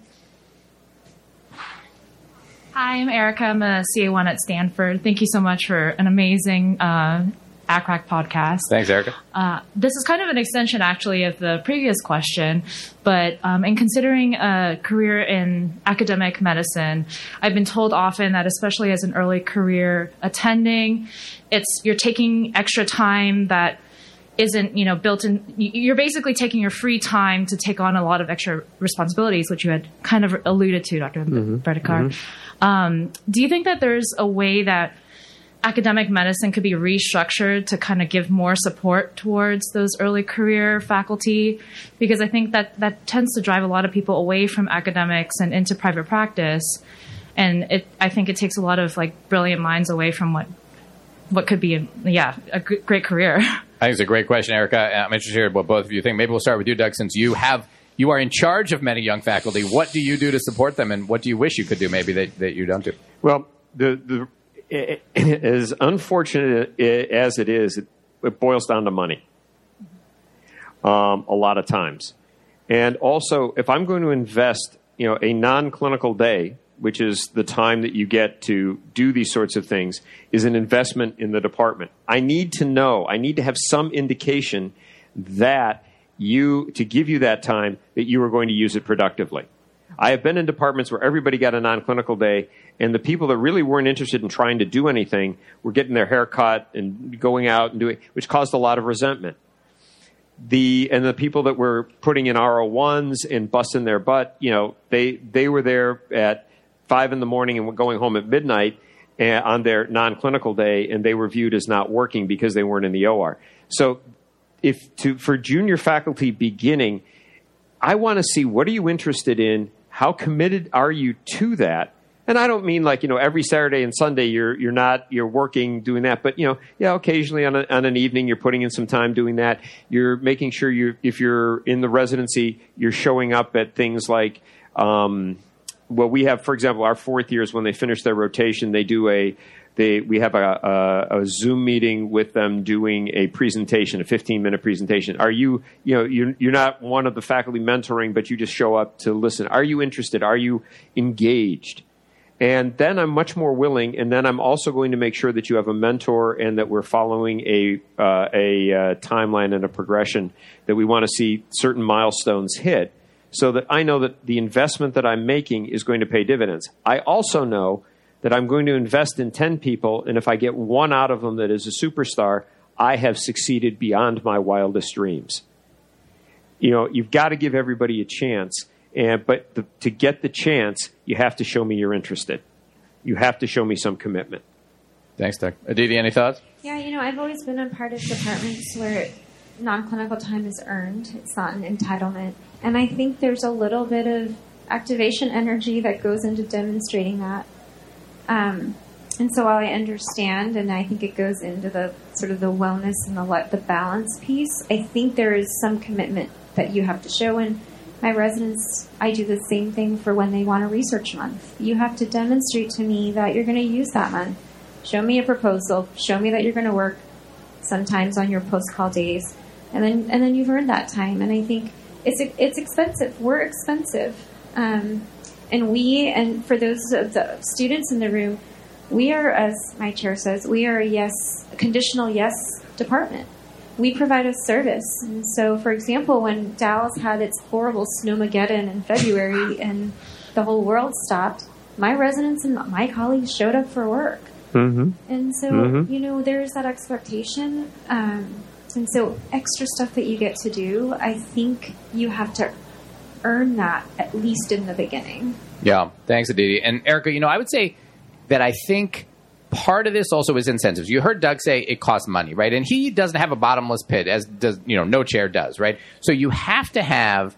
Hi, I'm Erica. I'm a CA1 at Stanford. Thank you so much for an amazing ACRAC podcast.
Thanks, Erica.
This is kind of an extension, actually, of the previous question, but in considering a career in academic medicine, I've been told often that, especially as an early career attending, you're taking extra time that isn't, built in. You're basically taking your free time to take on a lot of extra responsibilities, which you had kind of alluded to, Dr. Bredekar. Do you think that there's a way that academic medicine could be restructured to kind of give more support towards those early career faculty? Because I think that tends to drive a lot of people away from academics and into private practice. And I think it takes a lot of brilliant minds away from what could be a great career.
I think it's a great question, Erica. I'm interested to hear what both of you think. Maybe we'll start with you, Doug, since you are in charge of many young faculty. What do you do to support them, and what do you wish you could do maybe that you don't do?
Well, as unfortunate as it is, it boils down to money a lot of times. And also, if I'm going to invest a non-clinical day, which is the time that you get to do these sorts of things, is an investment in the department. I need to have some indication that to give you that time, that you are going to use it productively. I have been in departments where everybody got a non-clinical day, and the people that really weren't interested in trying to do anything were getting their hair cut and going out and doing, which caused a lot of resentment. And the people that were putting in RO1s and busting their butt, they were there at 5 a.m. and were going home at midnight on their non-clinical day, and they were viewed as not working because they weren't in the OR. So for junior faculty beginning, I want to see, what are you interested in? How committed are you to that? And I don't mean like, every Saturday and Sunday you're working doing that, but occasionally on an evening you're putting in some time doing that. You're making sure if you're in the residency, you're showing up at things like, we have, for example, our fourth years, when they finish their rotation, we have a Zoom meeting with them doing a presentation, a 15-minute presentation. Are you're not one of the faculty mentoring, but you just show up to listen. Are you interested? Are you engaged? And then I'm much more willing, and then I'm also going to make sure that you have a mentor and that we're following a timeline and a progression, that we want to see certain milestones hit, so that I know that the investment that I'm making is going to pay dividends. I also know that I'm going to invest in 10 people, and if I get one out of them that is a superstar, I have succeeded beyond my wildest dreams. You've got to give everybody a chance. But to get the chance, you have to show me you're interested. You have to show me some commitment.
Thanks, Doug. Aditi, any thoughts?
Yeah, I've always been a part of departments where non-clinical time is earned. It's not an entitlement. And I think there's a little bit of activation energy that goes into demonstrating that. And so while I understand, and I think it goes into the sort of the wellness and the balance piece, I think there is some commitment that you have to show. And my residents, I do the same thing for when they want a research month. You have to demonstrate to me that you're going to use that month. Show me a proposal. Show me that you're going to work sometimes on your post-call days. And then you've earned that time. And I think it's expensive. We're expensive. And for those of the students in the room, we are, as my chair says, we are a conditional yes department. We provide a service. And so, for example, when Dallas had its horrible snowmageddon in February and the whole world stopped, my residents and my colleagues showed up for work. Mm-hmm. And so, there's that expectation. And so extra stuff that you get to do, I think you have to earn that, at least in the beginning.
Yeah. Thanks, Aditi. And Erica, I would say that I think part of this also is incentives. You heard Doug say it costs money, right? And he doesn't have a bottomless pit, as does, no chair does, right? So you have to have,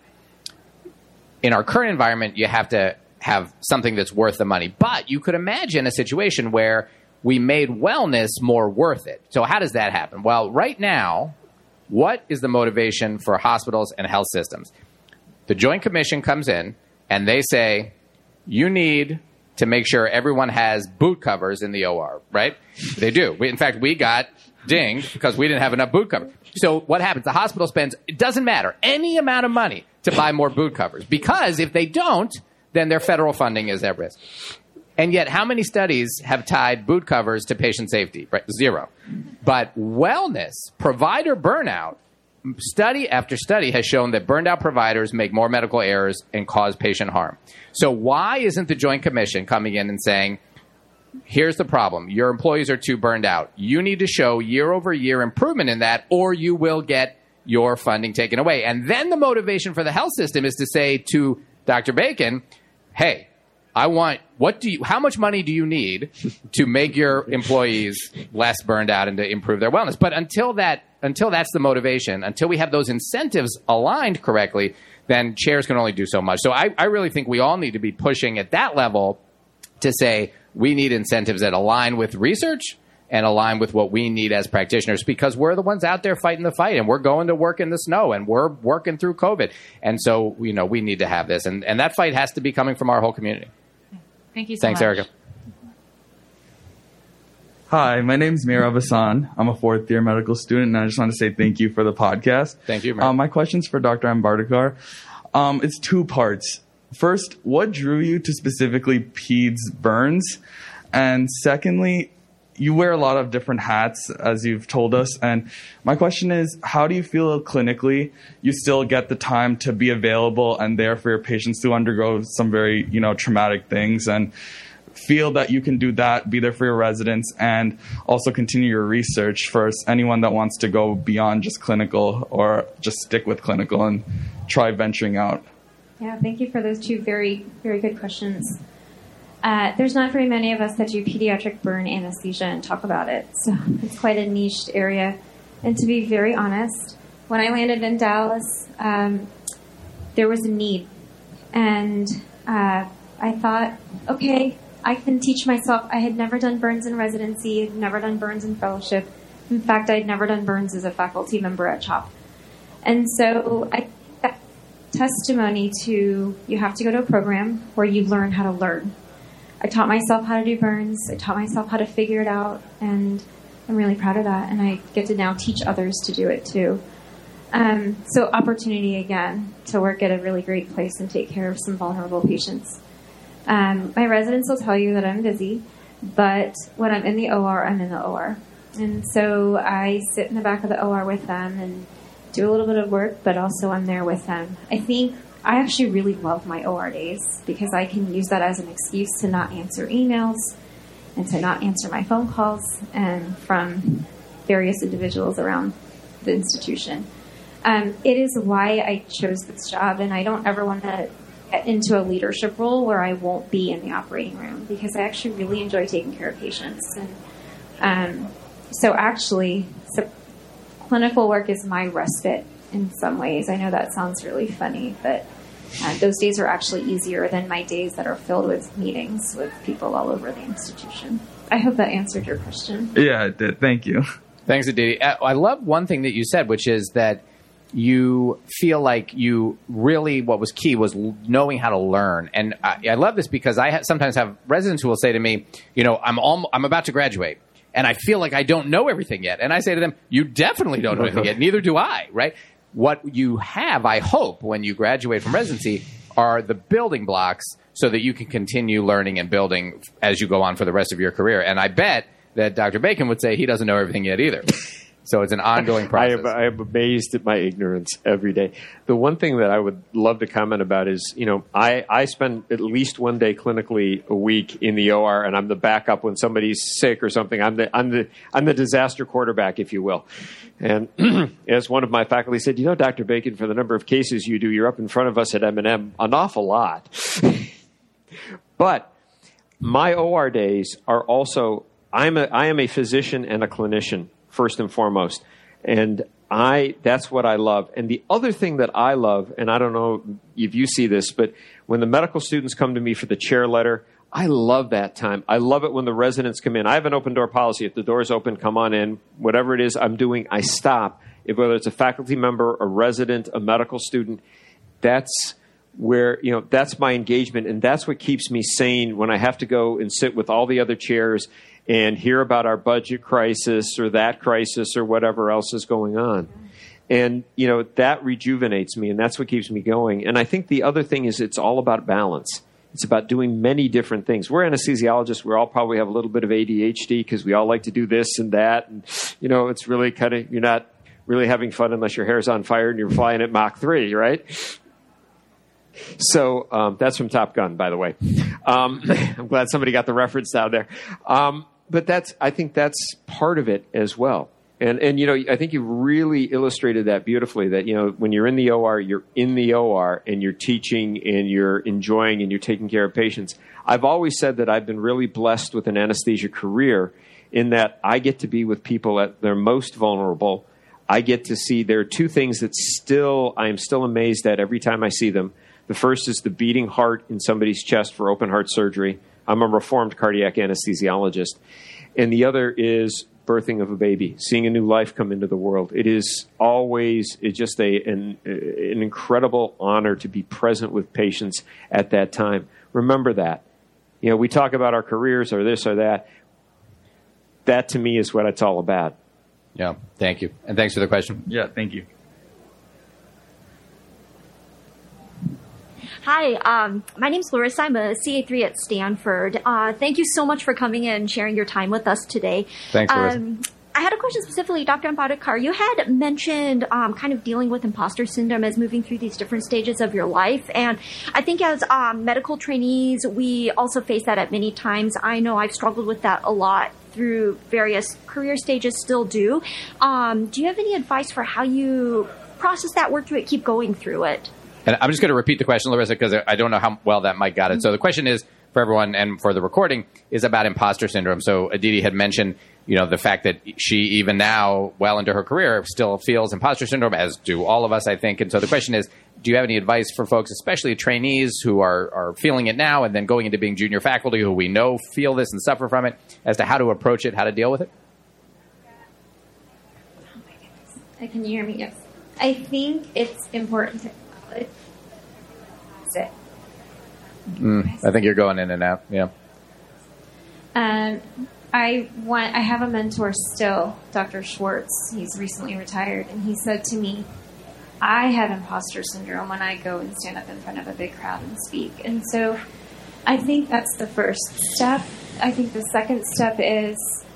in our current environment, you have to have something that's worth the money. But you could imagine a situation where we made wellness more worth it. So how does that happen? Well, right now, what is the motivation for hospitals and health systems? The Joint Commission comes in and they say, you need to make sure everyone has boot covers in the OR, right? They do. In fact, we got dinged because we didn't have enough boot covers. So what happens? The hospital spends, it doesn't matter, any amount of money to buy more boot covers, because if they don't, then their federal funding is at risk. And yet, how many studies have tied boot covers to patient safety? Right? 0. But wellness, provider burnout, study after study has shown that burned out providers make more medical errors and cause patient harm. So why isn't the Joint Commission coming in and saying, here's the problem. Your employees are too burned out. You need to show year-over-year improvement in that, or you will get your funding taken away. And then the motivation for the health system is to say to Dr. Bacon, hey, how much money do you need to make your employees less burned out and to improve their wellness? But until that's the motivation, until we have those incentives aligned correctly, then chairs can only do so much. So I really think we all need to be pushing at that level to say we need incentives that align with research and align with what we need as practitioners, because we're the ones out there fighting the fight, and we're going to work in the snow, and we're working through COVID. And so, we need to have this. And that fight has to be coming from our whole community.
Thank you so
Thanks,
much.
Erica.
Hi, my name's Mira Basan. I'm a fourth-year medical student, and I just want to say thank you for the podcast.
Thank you, Mira.
My question's for Dr. Ambardekar. It's 2 parts. First, what drew you to specifically peds burns? And secondly, you wear a lot of different hats, as you've told us. And my question is, how do you feel clinically you still get the time to be available and there for your patients to undergo some very, traumatic things, and feel that you can do that, be there for your residents, and also continue your research for anyone that wants to go beyond just clinical or just stick with clinical and try venturing out?
Yeah, thank you for those two very, very good questions. There's not very many of us that do pediatric burn anesthesia and talk about it, so it's quite a niched area. And to be very honest, when I landed in Dallas, there was a need. And I thought, okay, I can teach myself. I had never done burns in residency, I'd never done burns in fellowship. In fact, I'd never done burns as a faculty member at CHOP. And so I think that testimony to you have to go to a program where you learn how to learn. I taught myself how to do burns. I taught myself how to figure it out, and I'm really proud of that. And I get to now teach others to do it too. So opportunity again to work at a really great place and take care of some vulnerable patients. My residents will tell you that I'm busy, but when I'm in the OR, I'm in the OR. And so I sit in the back of the OR with them and do a little bit of work, but also I'm there with them. I think I actually really love my OR days because I can use that as an excuse to not answer emails and to not answer my phone calls and from various individuals around the institution. It is why I chose this job, and I don't ever want to get into a leadership role where I won't be in the operating room because I actually really enjoy taking care of patients. And so clinical work is my respite in some ways. I know that sounds really funny, but those days are actually easier than my days that are filled with meetings with people all over the institution. I hope that answered your question.
Yeah, it did. Thank you.
Thanks, Aditi. I love one thing that you said, which is that you feel like what was key was knowing how to learn. And I love this because I sometimes have residents who will say to me, I'm about to graduate and I feel like I don't know everything yet. And I say to them, you definitely don't know everything yet. Neither do I, right? What you have, I hope, when you graduate from residency are the building blocks so that you can continue learning and building as you go on for the rest of your career. And I bet that Dr. Bacon would say he doesn't know everything yet either. So it's an ongoing process.
I am amazed at my ignorance every day. The one thing that I would love to comment about is, I spend at least one day clinically a week in the OR, and I'm the backup when somebody's sick or something. I'm the disaster quarterback, if you will. And as one of my faculty said, Dr. Bacon, for the number of cases you do, you're up in front of us at M&M an awful lot. But my OR days are also, I am a physician and a clinician, first and foremost. And that's what I love. And the other thing that I love, and I don't know if you see this, but when the medical students come to me for the chair letter, I love that time. I love it when the residents come in. I have an open door policy. If the door's open, come on in. Whatever it is I'm doing, I stop. Whether it's a faculty member, a resident, a medical student, that's where, that's my engagement. And that's what keeps me sane when I have to go and sit with all the other chairs and hear about our budget crisis or that crisis or whatever else is going on. And, that rejuvenates me, and that's what keeps me going. And I think the other thing is it's all about balance. It's about doing many different things. We're anesthesiologists. We all probably have a little bit of ADHD because we all like to do this and that. And, it's really you're not really having fun unless your hair's on fire and you're flying at Mach 3, right? So that's from Top Gun, by the way. I'm glad somebody got the reference down there. But I think that's part of it as well. And I think you really illustrated that beautifully, that, when you're in the OR and you're teaching and you're enjoying and you're taking care of patients. I've always said that I've been really blessed with an anesthesia career in that I get to be with people at their most vulnerable. I get to see there are two things that I am still amazed at every time I see them. The first is the beating heart in somebody's chest for open heart surgery. I'm a reformed cardiac anesthesiologist. And the other is birthing of a baby, seeing a new life come into the world. It's just an incredible honor to be present with patients at that time. Remember that. We talk about our careers or this or that. That to me is what it's all about.
Yeah, thank you. And thanks for the question.
Yeah, thank you.
Hi, my name's Larissa. I'm a CA3 at Stanford. Thank you so much for coming in and sharing your time with us today.
Thanks, Larissa.
I had a question specifically, Dr. Ambadkar. You had mentioned kind of dealing with imposter syndrome as moving through these different stages of your life. And I think as medical trainees, we also face that at many times. I know I've struggled with that a lot through various career stages, still do. Do you have any advice for how you process that, work through it, keep going through it?
And I'm just going to repeat the question, Larissa, because I don't know how well that mic got it. So the question is, for everyone and for the recording, is about imposter syndrome. So Aditi had mentioned, the fact that she, even now, well into her career, still feels imposter syndrome, as do all of us, I think. And so the question is, do you have any advice for folks, especially trainees who are feeling it now and then going into being junior faculty who we know feel this and suffer from it, as to how to approach it, how to deal with it?
Oh my goodness. Can you hear me? Yes. I think it's important to sit.
I think you're going in and out. Yeah.
I have a mentor still, Dr. Schwartz. He's recently retired, and he said to me, I have imposter syndrome when I go and stand up in front of a big crowd and speak. And so I think that's the first step. I think the second step is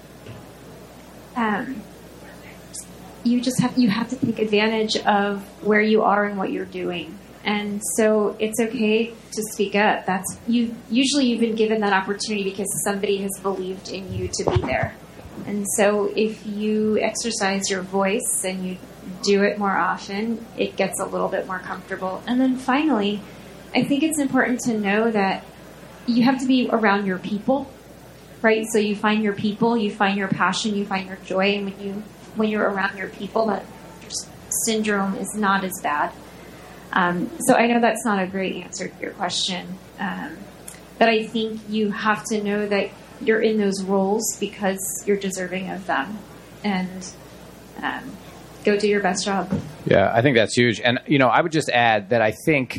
you have to take advantage of where you are and what you're doing. And so it's okay to speak up. Usually you've been given that opportunity because somebody has believed in you to be there. And so if you exercise your voice and you do it more often, it gets a little bit more comfortable. And then finally, I think it's important to know that you have to be around your people, right? So you find your people, you find your passion, you find your joy, and when you're around your people, that syndrome is not as bad. So I know that's not a great answer to your question, but I think you have to know that you're in those roles because you're deserving of them, and go do your best job.
Yeah, I think that's huge. And, I would just add that I think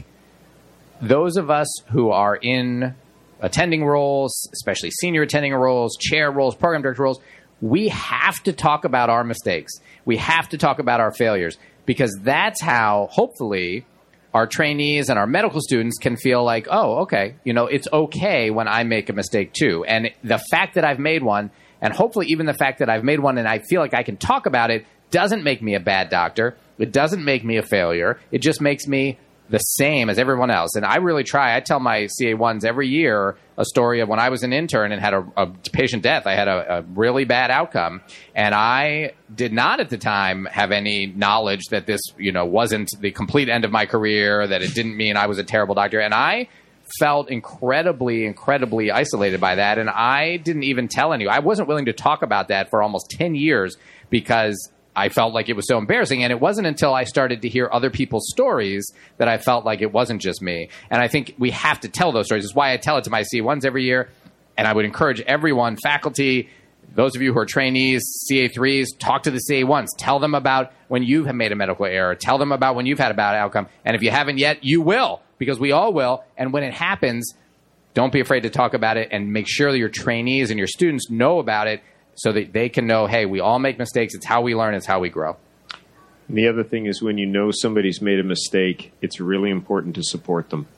those of us who are in attending roles, especially senior attending roles, chair roles, program director roles, we have to talk about our mistakes. We have to talk about our failures, because that's how, hopefully, our trainees and our medical students can feel like, oh, okay, it's okay when I make a mistake too. And the fact that I've made one, and hopefully even the fact that I've made one and I feel like I can talk about it, doesn't make me a bad doctor. It doesn't make me a failure. It just makes me the same as everyone else. And I really try. I tell my CA1s every year a story of when I was an intern and had a patient death. I had a really bad outcome. And I did not at the time have any knowledge that this, wasn't the complete end of my career, that it didn't mean I was a terrible doctor. And I felt incredibly, incredibly isolated by that. And I didn't even tell anyone. I wasn't willing to talk about that for almost 10 years because I felt like it was so embarrassing. And it wasn't until I started to hear other people's stories that I felt like it wasn't just me. And I think we have to tell those stories. It's why I tell it to my C1s every year. And I would encourage everyone, faculty, those of you who are trainees, CA3s, talk to the CA1s. Tell them about when you have made a medical error. Tell them about when you've had a bad outcome. And if you haven't yet, you will, because we all will. And when it happens, don't be afraid to talk about it, and make sure that your trainees and your students know about it, so that they can know, hey, we all make mistakes. It's how we learn. It's how we grow.
And the other thing is, when you know somebody's made a mistake, it's really important to support them.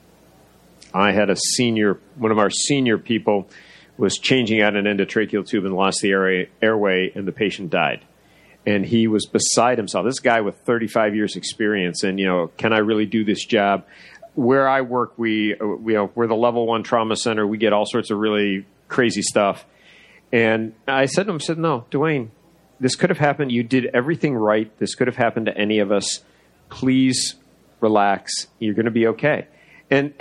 I had one of our senior people was changing out an endotracheal tube and lost the airway, and the patient died. And he was beside himself. This guy with 35 years experience, and, can I really do this job? Where I work, we're the level 1 trauma center. We get all sorts of really crazy stuff. And I said to him, no, Dwayne, this could have happened. You did everything right. This could have happened to any of us. Please relax. You're going to be okay. And,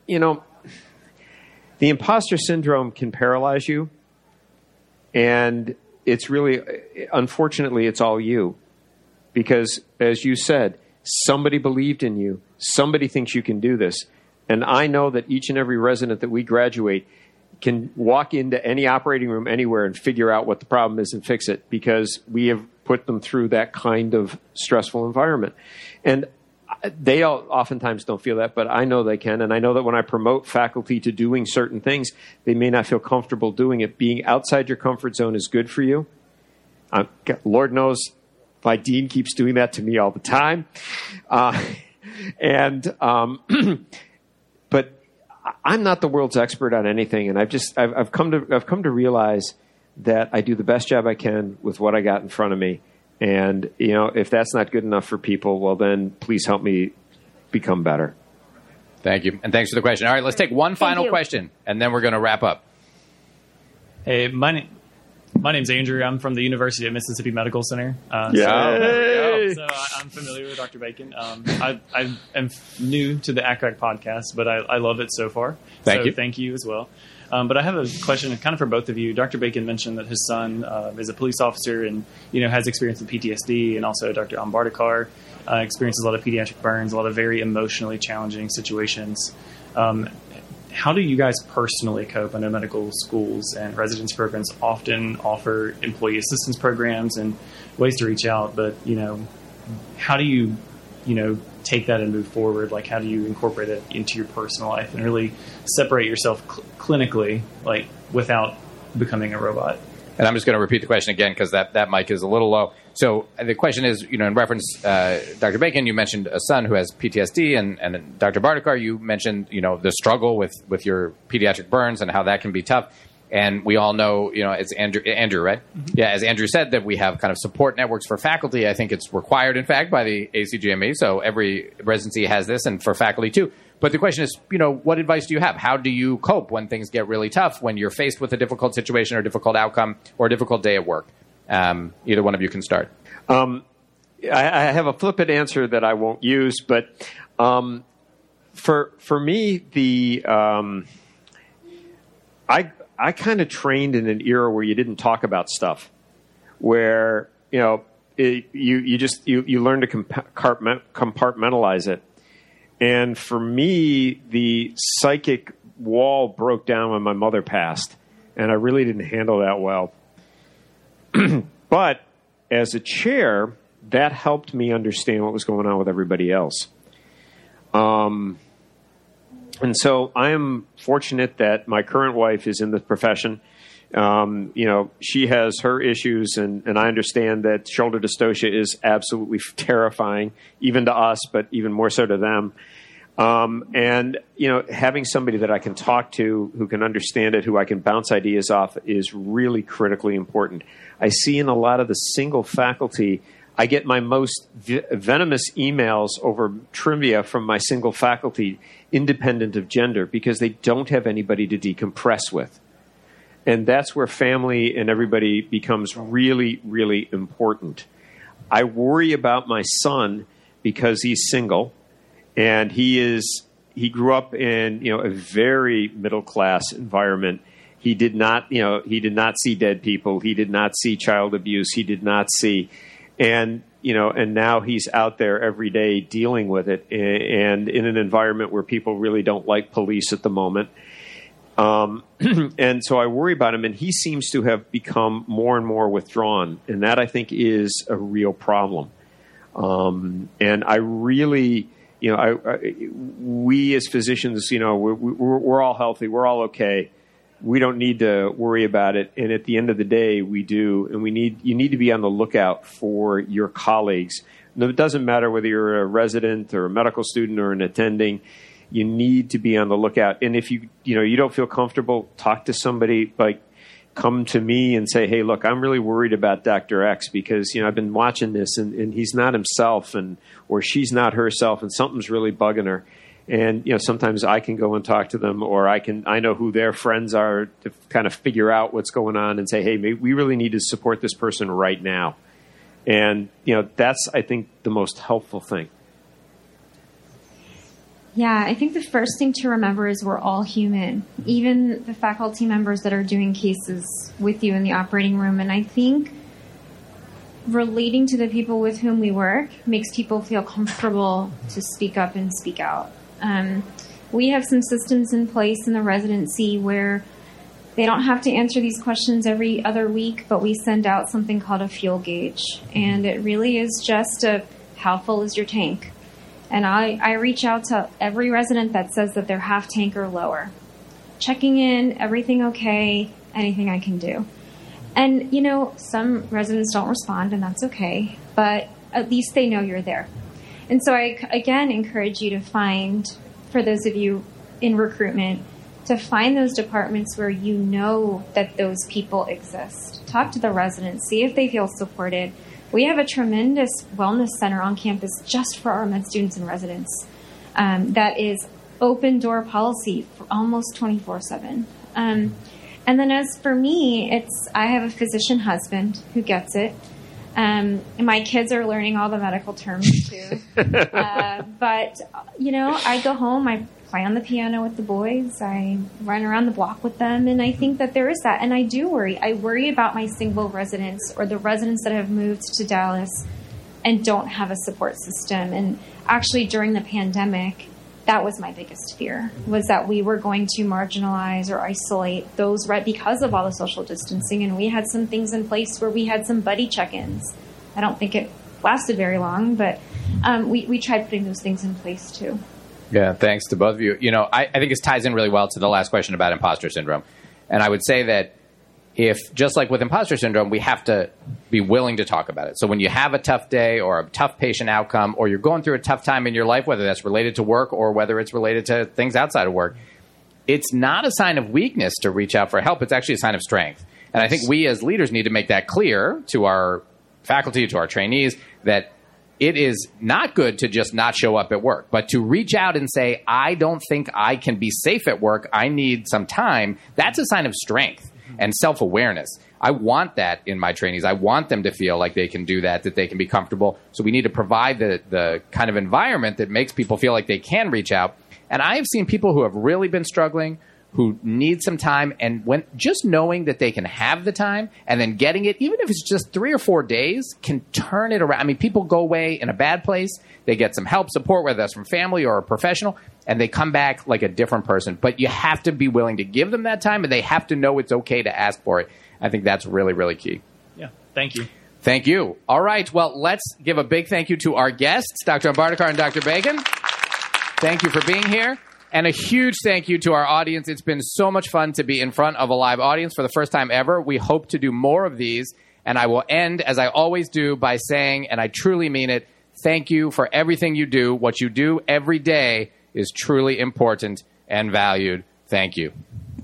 the imposter syndrome can paralyze you. And it's really, unfortunately, it's all you. Because, as you said, somebody believed in you. Somebody thinks you can do this. And I know that each and every resident that we graduate can walk into any operating room anywhere and figure out what the problem is and fix it, because we have put them through that kind of stressful environment. And they oftentimes don't feel that, but I know they can. And I know that when I promote faculty to doing certain things, they may not feel comfortable doing it. Being outside your comfort zone is good for you. Lord knows my dean keeps doing that to me all the time. I'm not the world's expert on anything, and I've come to realize that I do the best job I can with what I got in front of me. And, if that's not good enough for people, well, then please help me become better.
Thank you. And thanks for the question. All right, let's take one final question, and then we're going to wrap up.
Hey, my name's Andrew. I'm from the University of Mississippi Medical Center. So I'm familiar with Dr. Bacon. I am new to the ACRAC podcast, but I love it so far.
Thank you.
Thank you as well. But I have a question kind of for both of you. Dr. Bacon mentioned that his son is a police officer and, has experience with PTSD, and also Dr. Ambardikar experiences a lot of pediatric burns, a lot of very emotionally challenging situations. How do you guys personally cope? I know medical schools and residence programs often offer employee assistance programs and ways to reach out, but, how do you, take that and move forward? Like, how do you incorporate it into your personal life and really separate yourself clinically, like, without becoming a robot?
And I'm just going to repeat the question again because that mic is a little low. So the question is, in reference, Dr. Bacon, you mentioned a son who has PTSD, and Dr. Bardikar, you mentioned, the struggle with your pediatric burns and how that can be tough. And we all know, it's Andrew, right? Mm-hmm. Yeah, as Andrew said, that we have kind of support networks for faculty. I think it's required, in fact, by the ACGME. So every residency has this, and for faculty too. But the question is, what advice do you have? How do you cope when things get really tough, when you're faced with a difficult situation or difficult outcome or a difficult day at work? Either one of you can start.
I have a flippant answer that I won't use, but for me, I kind of trained in an era where you didn't talk about stuff, where you learn to compartmentalize it. And for me, the psychic wall broke down when my mother passed, and I really didn't handle that well. But as a chair, that helped me understand what was going on with everybody else. And so I am fortunate that my current wife is in the profession. She has her issues, and I understand that shoulder dystocia is absolutely terrifying, even to us, but even more so to them. And having somebody that I can talk to who can understand it, who I can bounce ideas off, is really critically important. I see in a lot of the single faculty, I get my most venomous emails over trivia from my single faculty, independent of gender, because they don't have anybody to decompress with. And that's where family and everybody becomes really, really important. I worry about my son because he's single, and he grew up in a very middle class environment. He did not see dead people. He did not see child abuse. He did not see, and now he's out there every day dealing with it, and in an environment where people really don't like police at the moment. And so I worry about him, and he seems to have become more and more withdrawn, and that I think is a real problem. And I really, we as physicians, we're all healthy, we're all okay. We don't need to worry about it. And at the end of the day, we do, and you need to be on the lookout for your colleagues. And it doesn't matter whether you're a resident or a medical student or an attending. You need to be on the lookout. And if you don't feel comfortable, talk to somebody, like come to me and say, hey, look, I'm really worried about Dr. X because, I've been watching this and he's not himself or she's not herself and something's really bugging her. And, sometimes I can go and talk to them, or I know who their friends are to kind of figure out what's going on and say, hey, maybe we really need to support this person right now. And, that's, I think, the most helpful thing.
Yeah, I think the first thing to remember is we're all human, even the faculty members that are doing cases with you in the operating room. And I think relating to the people with whom we work makes people feel comfortable to speak up and speak out. We have some systems in place in the residency where they don't have to answer these questions every other week, but we send out something called a fuel gauge. And it really is just how full is your tank? And I reach out to every resident that says that they're half tank or lower. Checking in, everything okay, anything I can do. And, some residents don't respond, and that's okay. But at least they know you're there. And so I, again, encourage you to find, for those of you in recruitment to find those departments where you know that those people exist. Talk to the residents, see if they feel supported. We have a tremendous wellness center on campus just for our med students and residents that is open door policy for almost 24/7. And then as for me, I have a physician husband who gets it. My kids are learning all the medical terms too. But, I go home, I play on the piano with the boys, I run around the block with them, and I think that there is that. And I do worry. I worry about my single residents or the residents that have moved to Dallas and don't have a support system. And actually during the pandemic, that was my biggest fear, was that we were going to marginalize or isolate those because of all the social distancing. And we had some things in place where we had some buddy check-ins. I don't think it lasted very long, but we tried putting those things in place too.
Yeah, thanks to both of you. I think this ties in really well to the last question about imposter syndrome. And I would say that just like with imposter syndrome, we have to be willing to talk about it. So when you have a tough day or a tough patient outcome, or you're going through a tough time in your life, whether that's related to work or whether it's related to things outside of work, it's not a sign of weakness to reach out for help. It's actually a sign of strength. And I think we as leaders need to make that clear to our faculty, to our trainees, that it is not good to just not show up at work, but to reach out and say, I don't think I can be safe at work. I need some time. That's a sign of strength and self-awareness. I want that in my trainees. I want them to feel like they can do that they can be comfortable. So we need to provide the kind of environment that makes people feel like they can reach out. And I have seen people who have really been struggling, who need some time, and when just knowing that they can have the time and then getting it, even if it's just 3 or 4 days, can turn it around. I mean, people go away in a bad place, they get some help, support, whether that's from family or a professional, and they come back like a different person. But you have to be willing to give them that time, and they have to know it's okay to ask for it. I think that's really, really key.
Yeah, thank you.
Thank you. All right, well, let's give a big thank you to our guests, Dr. Ambartakar and Dr. Bacon. Thank you for being here. And a huge thank you to our audience. It's been so much fun to be in front of a live audience for the first time ever. We hope to do more of these. And I will end, as I always do, by saying, and I truly mean it, thank you for everything you do. What you do every day is truly important and valued. Thank you.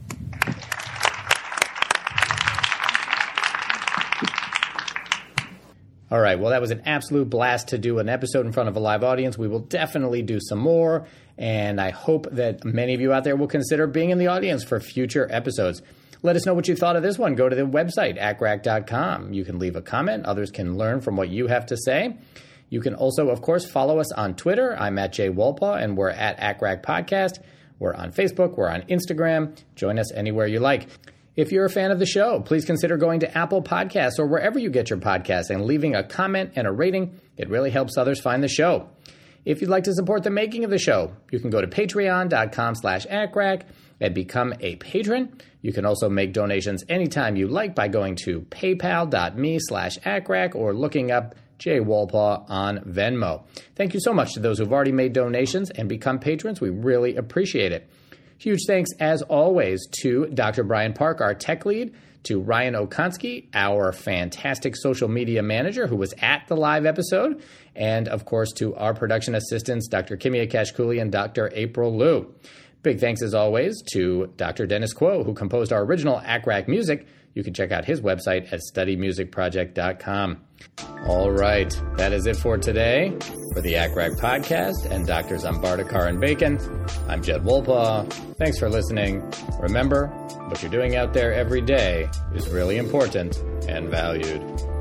All right. Well, that was an absolute blast to do an episode in front of a live audience. We will definitely do some more. And I hope that many of you out there will consider being in the audience for future episodes. Let us know what you thought of this one. Go to the website, acrac.com. You can leave a comment. Others can learn from what you have to say. You can also, of course, follow us on Twitter. I'm at Jay Wolpaw, and we're at ACRAC Podcast. We're on Facebook. We're on Instagram. Join us anywhere you like. If you're a fan of the show, please consider going to Apple Podcasts or wherever you get your podcasts and leaving a comment and a rating. It really helps others find the show. If you'd like to support the making of the show, you can go to patreon.com/ACRAC and become a patron. You can also make donations anytime you like by going to paypal.me/ACRAC or looking up Jay Wolpaw on Venmo. Thank you so much to those who've already made donations and become patrons. We really appreciate it. Huge thanks, as always, to Dr. Brian Park, our tech lead, to Ryan Okonsky, our fantastic social media manager who was at the live episode, and, of course, to our production assistants, Dr. Kimia Kashkuli and Dr. April Liu. Big thanks, as always, to Dr. Dennis Quo, who composed our original ACRAC music. You can check out his website at studymusicproject.com. All right, that is it for today. For the ACRAC podcast and Drs. Ambartakar and Bacon, I'm Jed Wolpaw. Thanks for listening. Remember, what you're doing out there every day is really important and valued.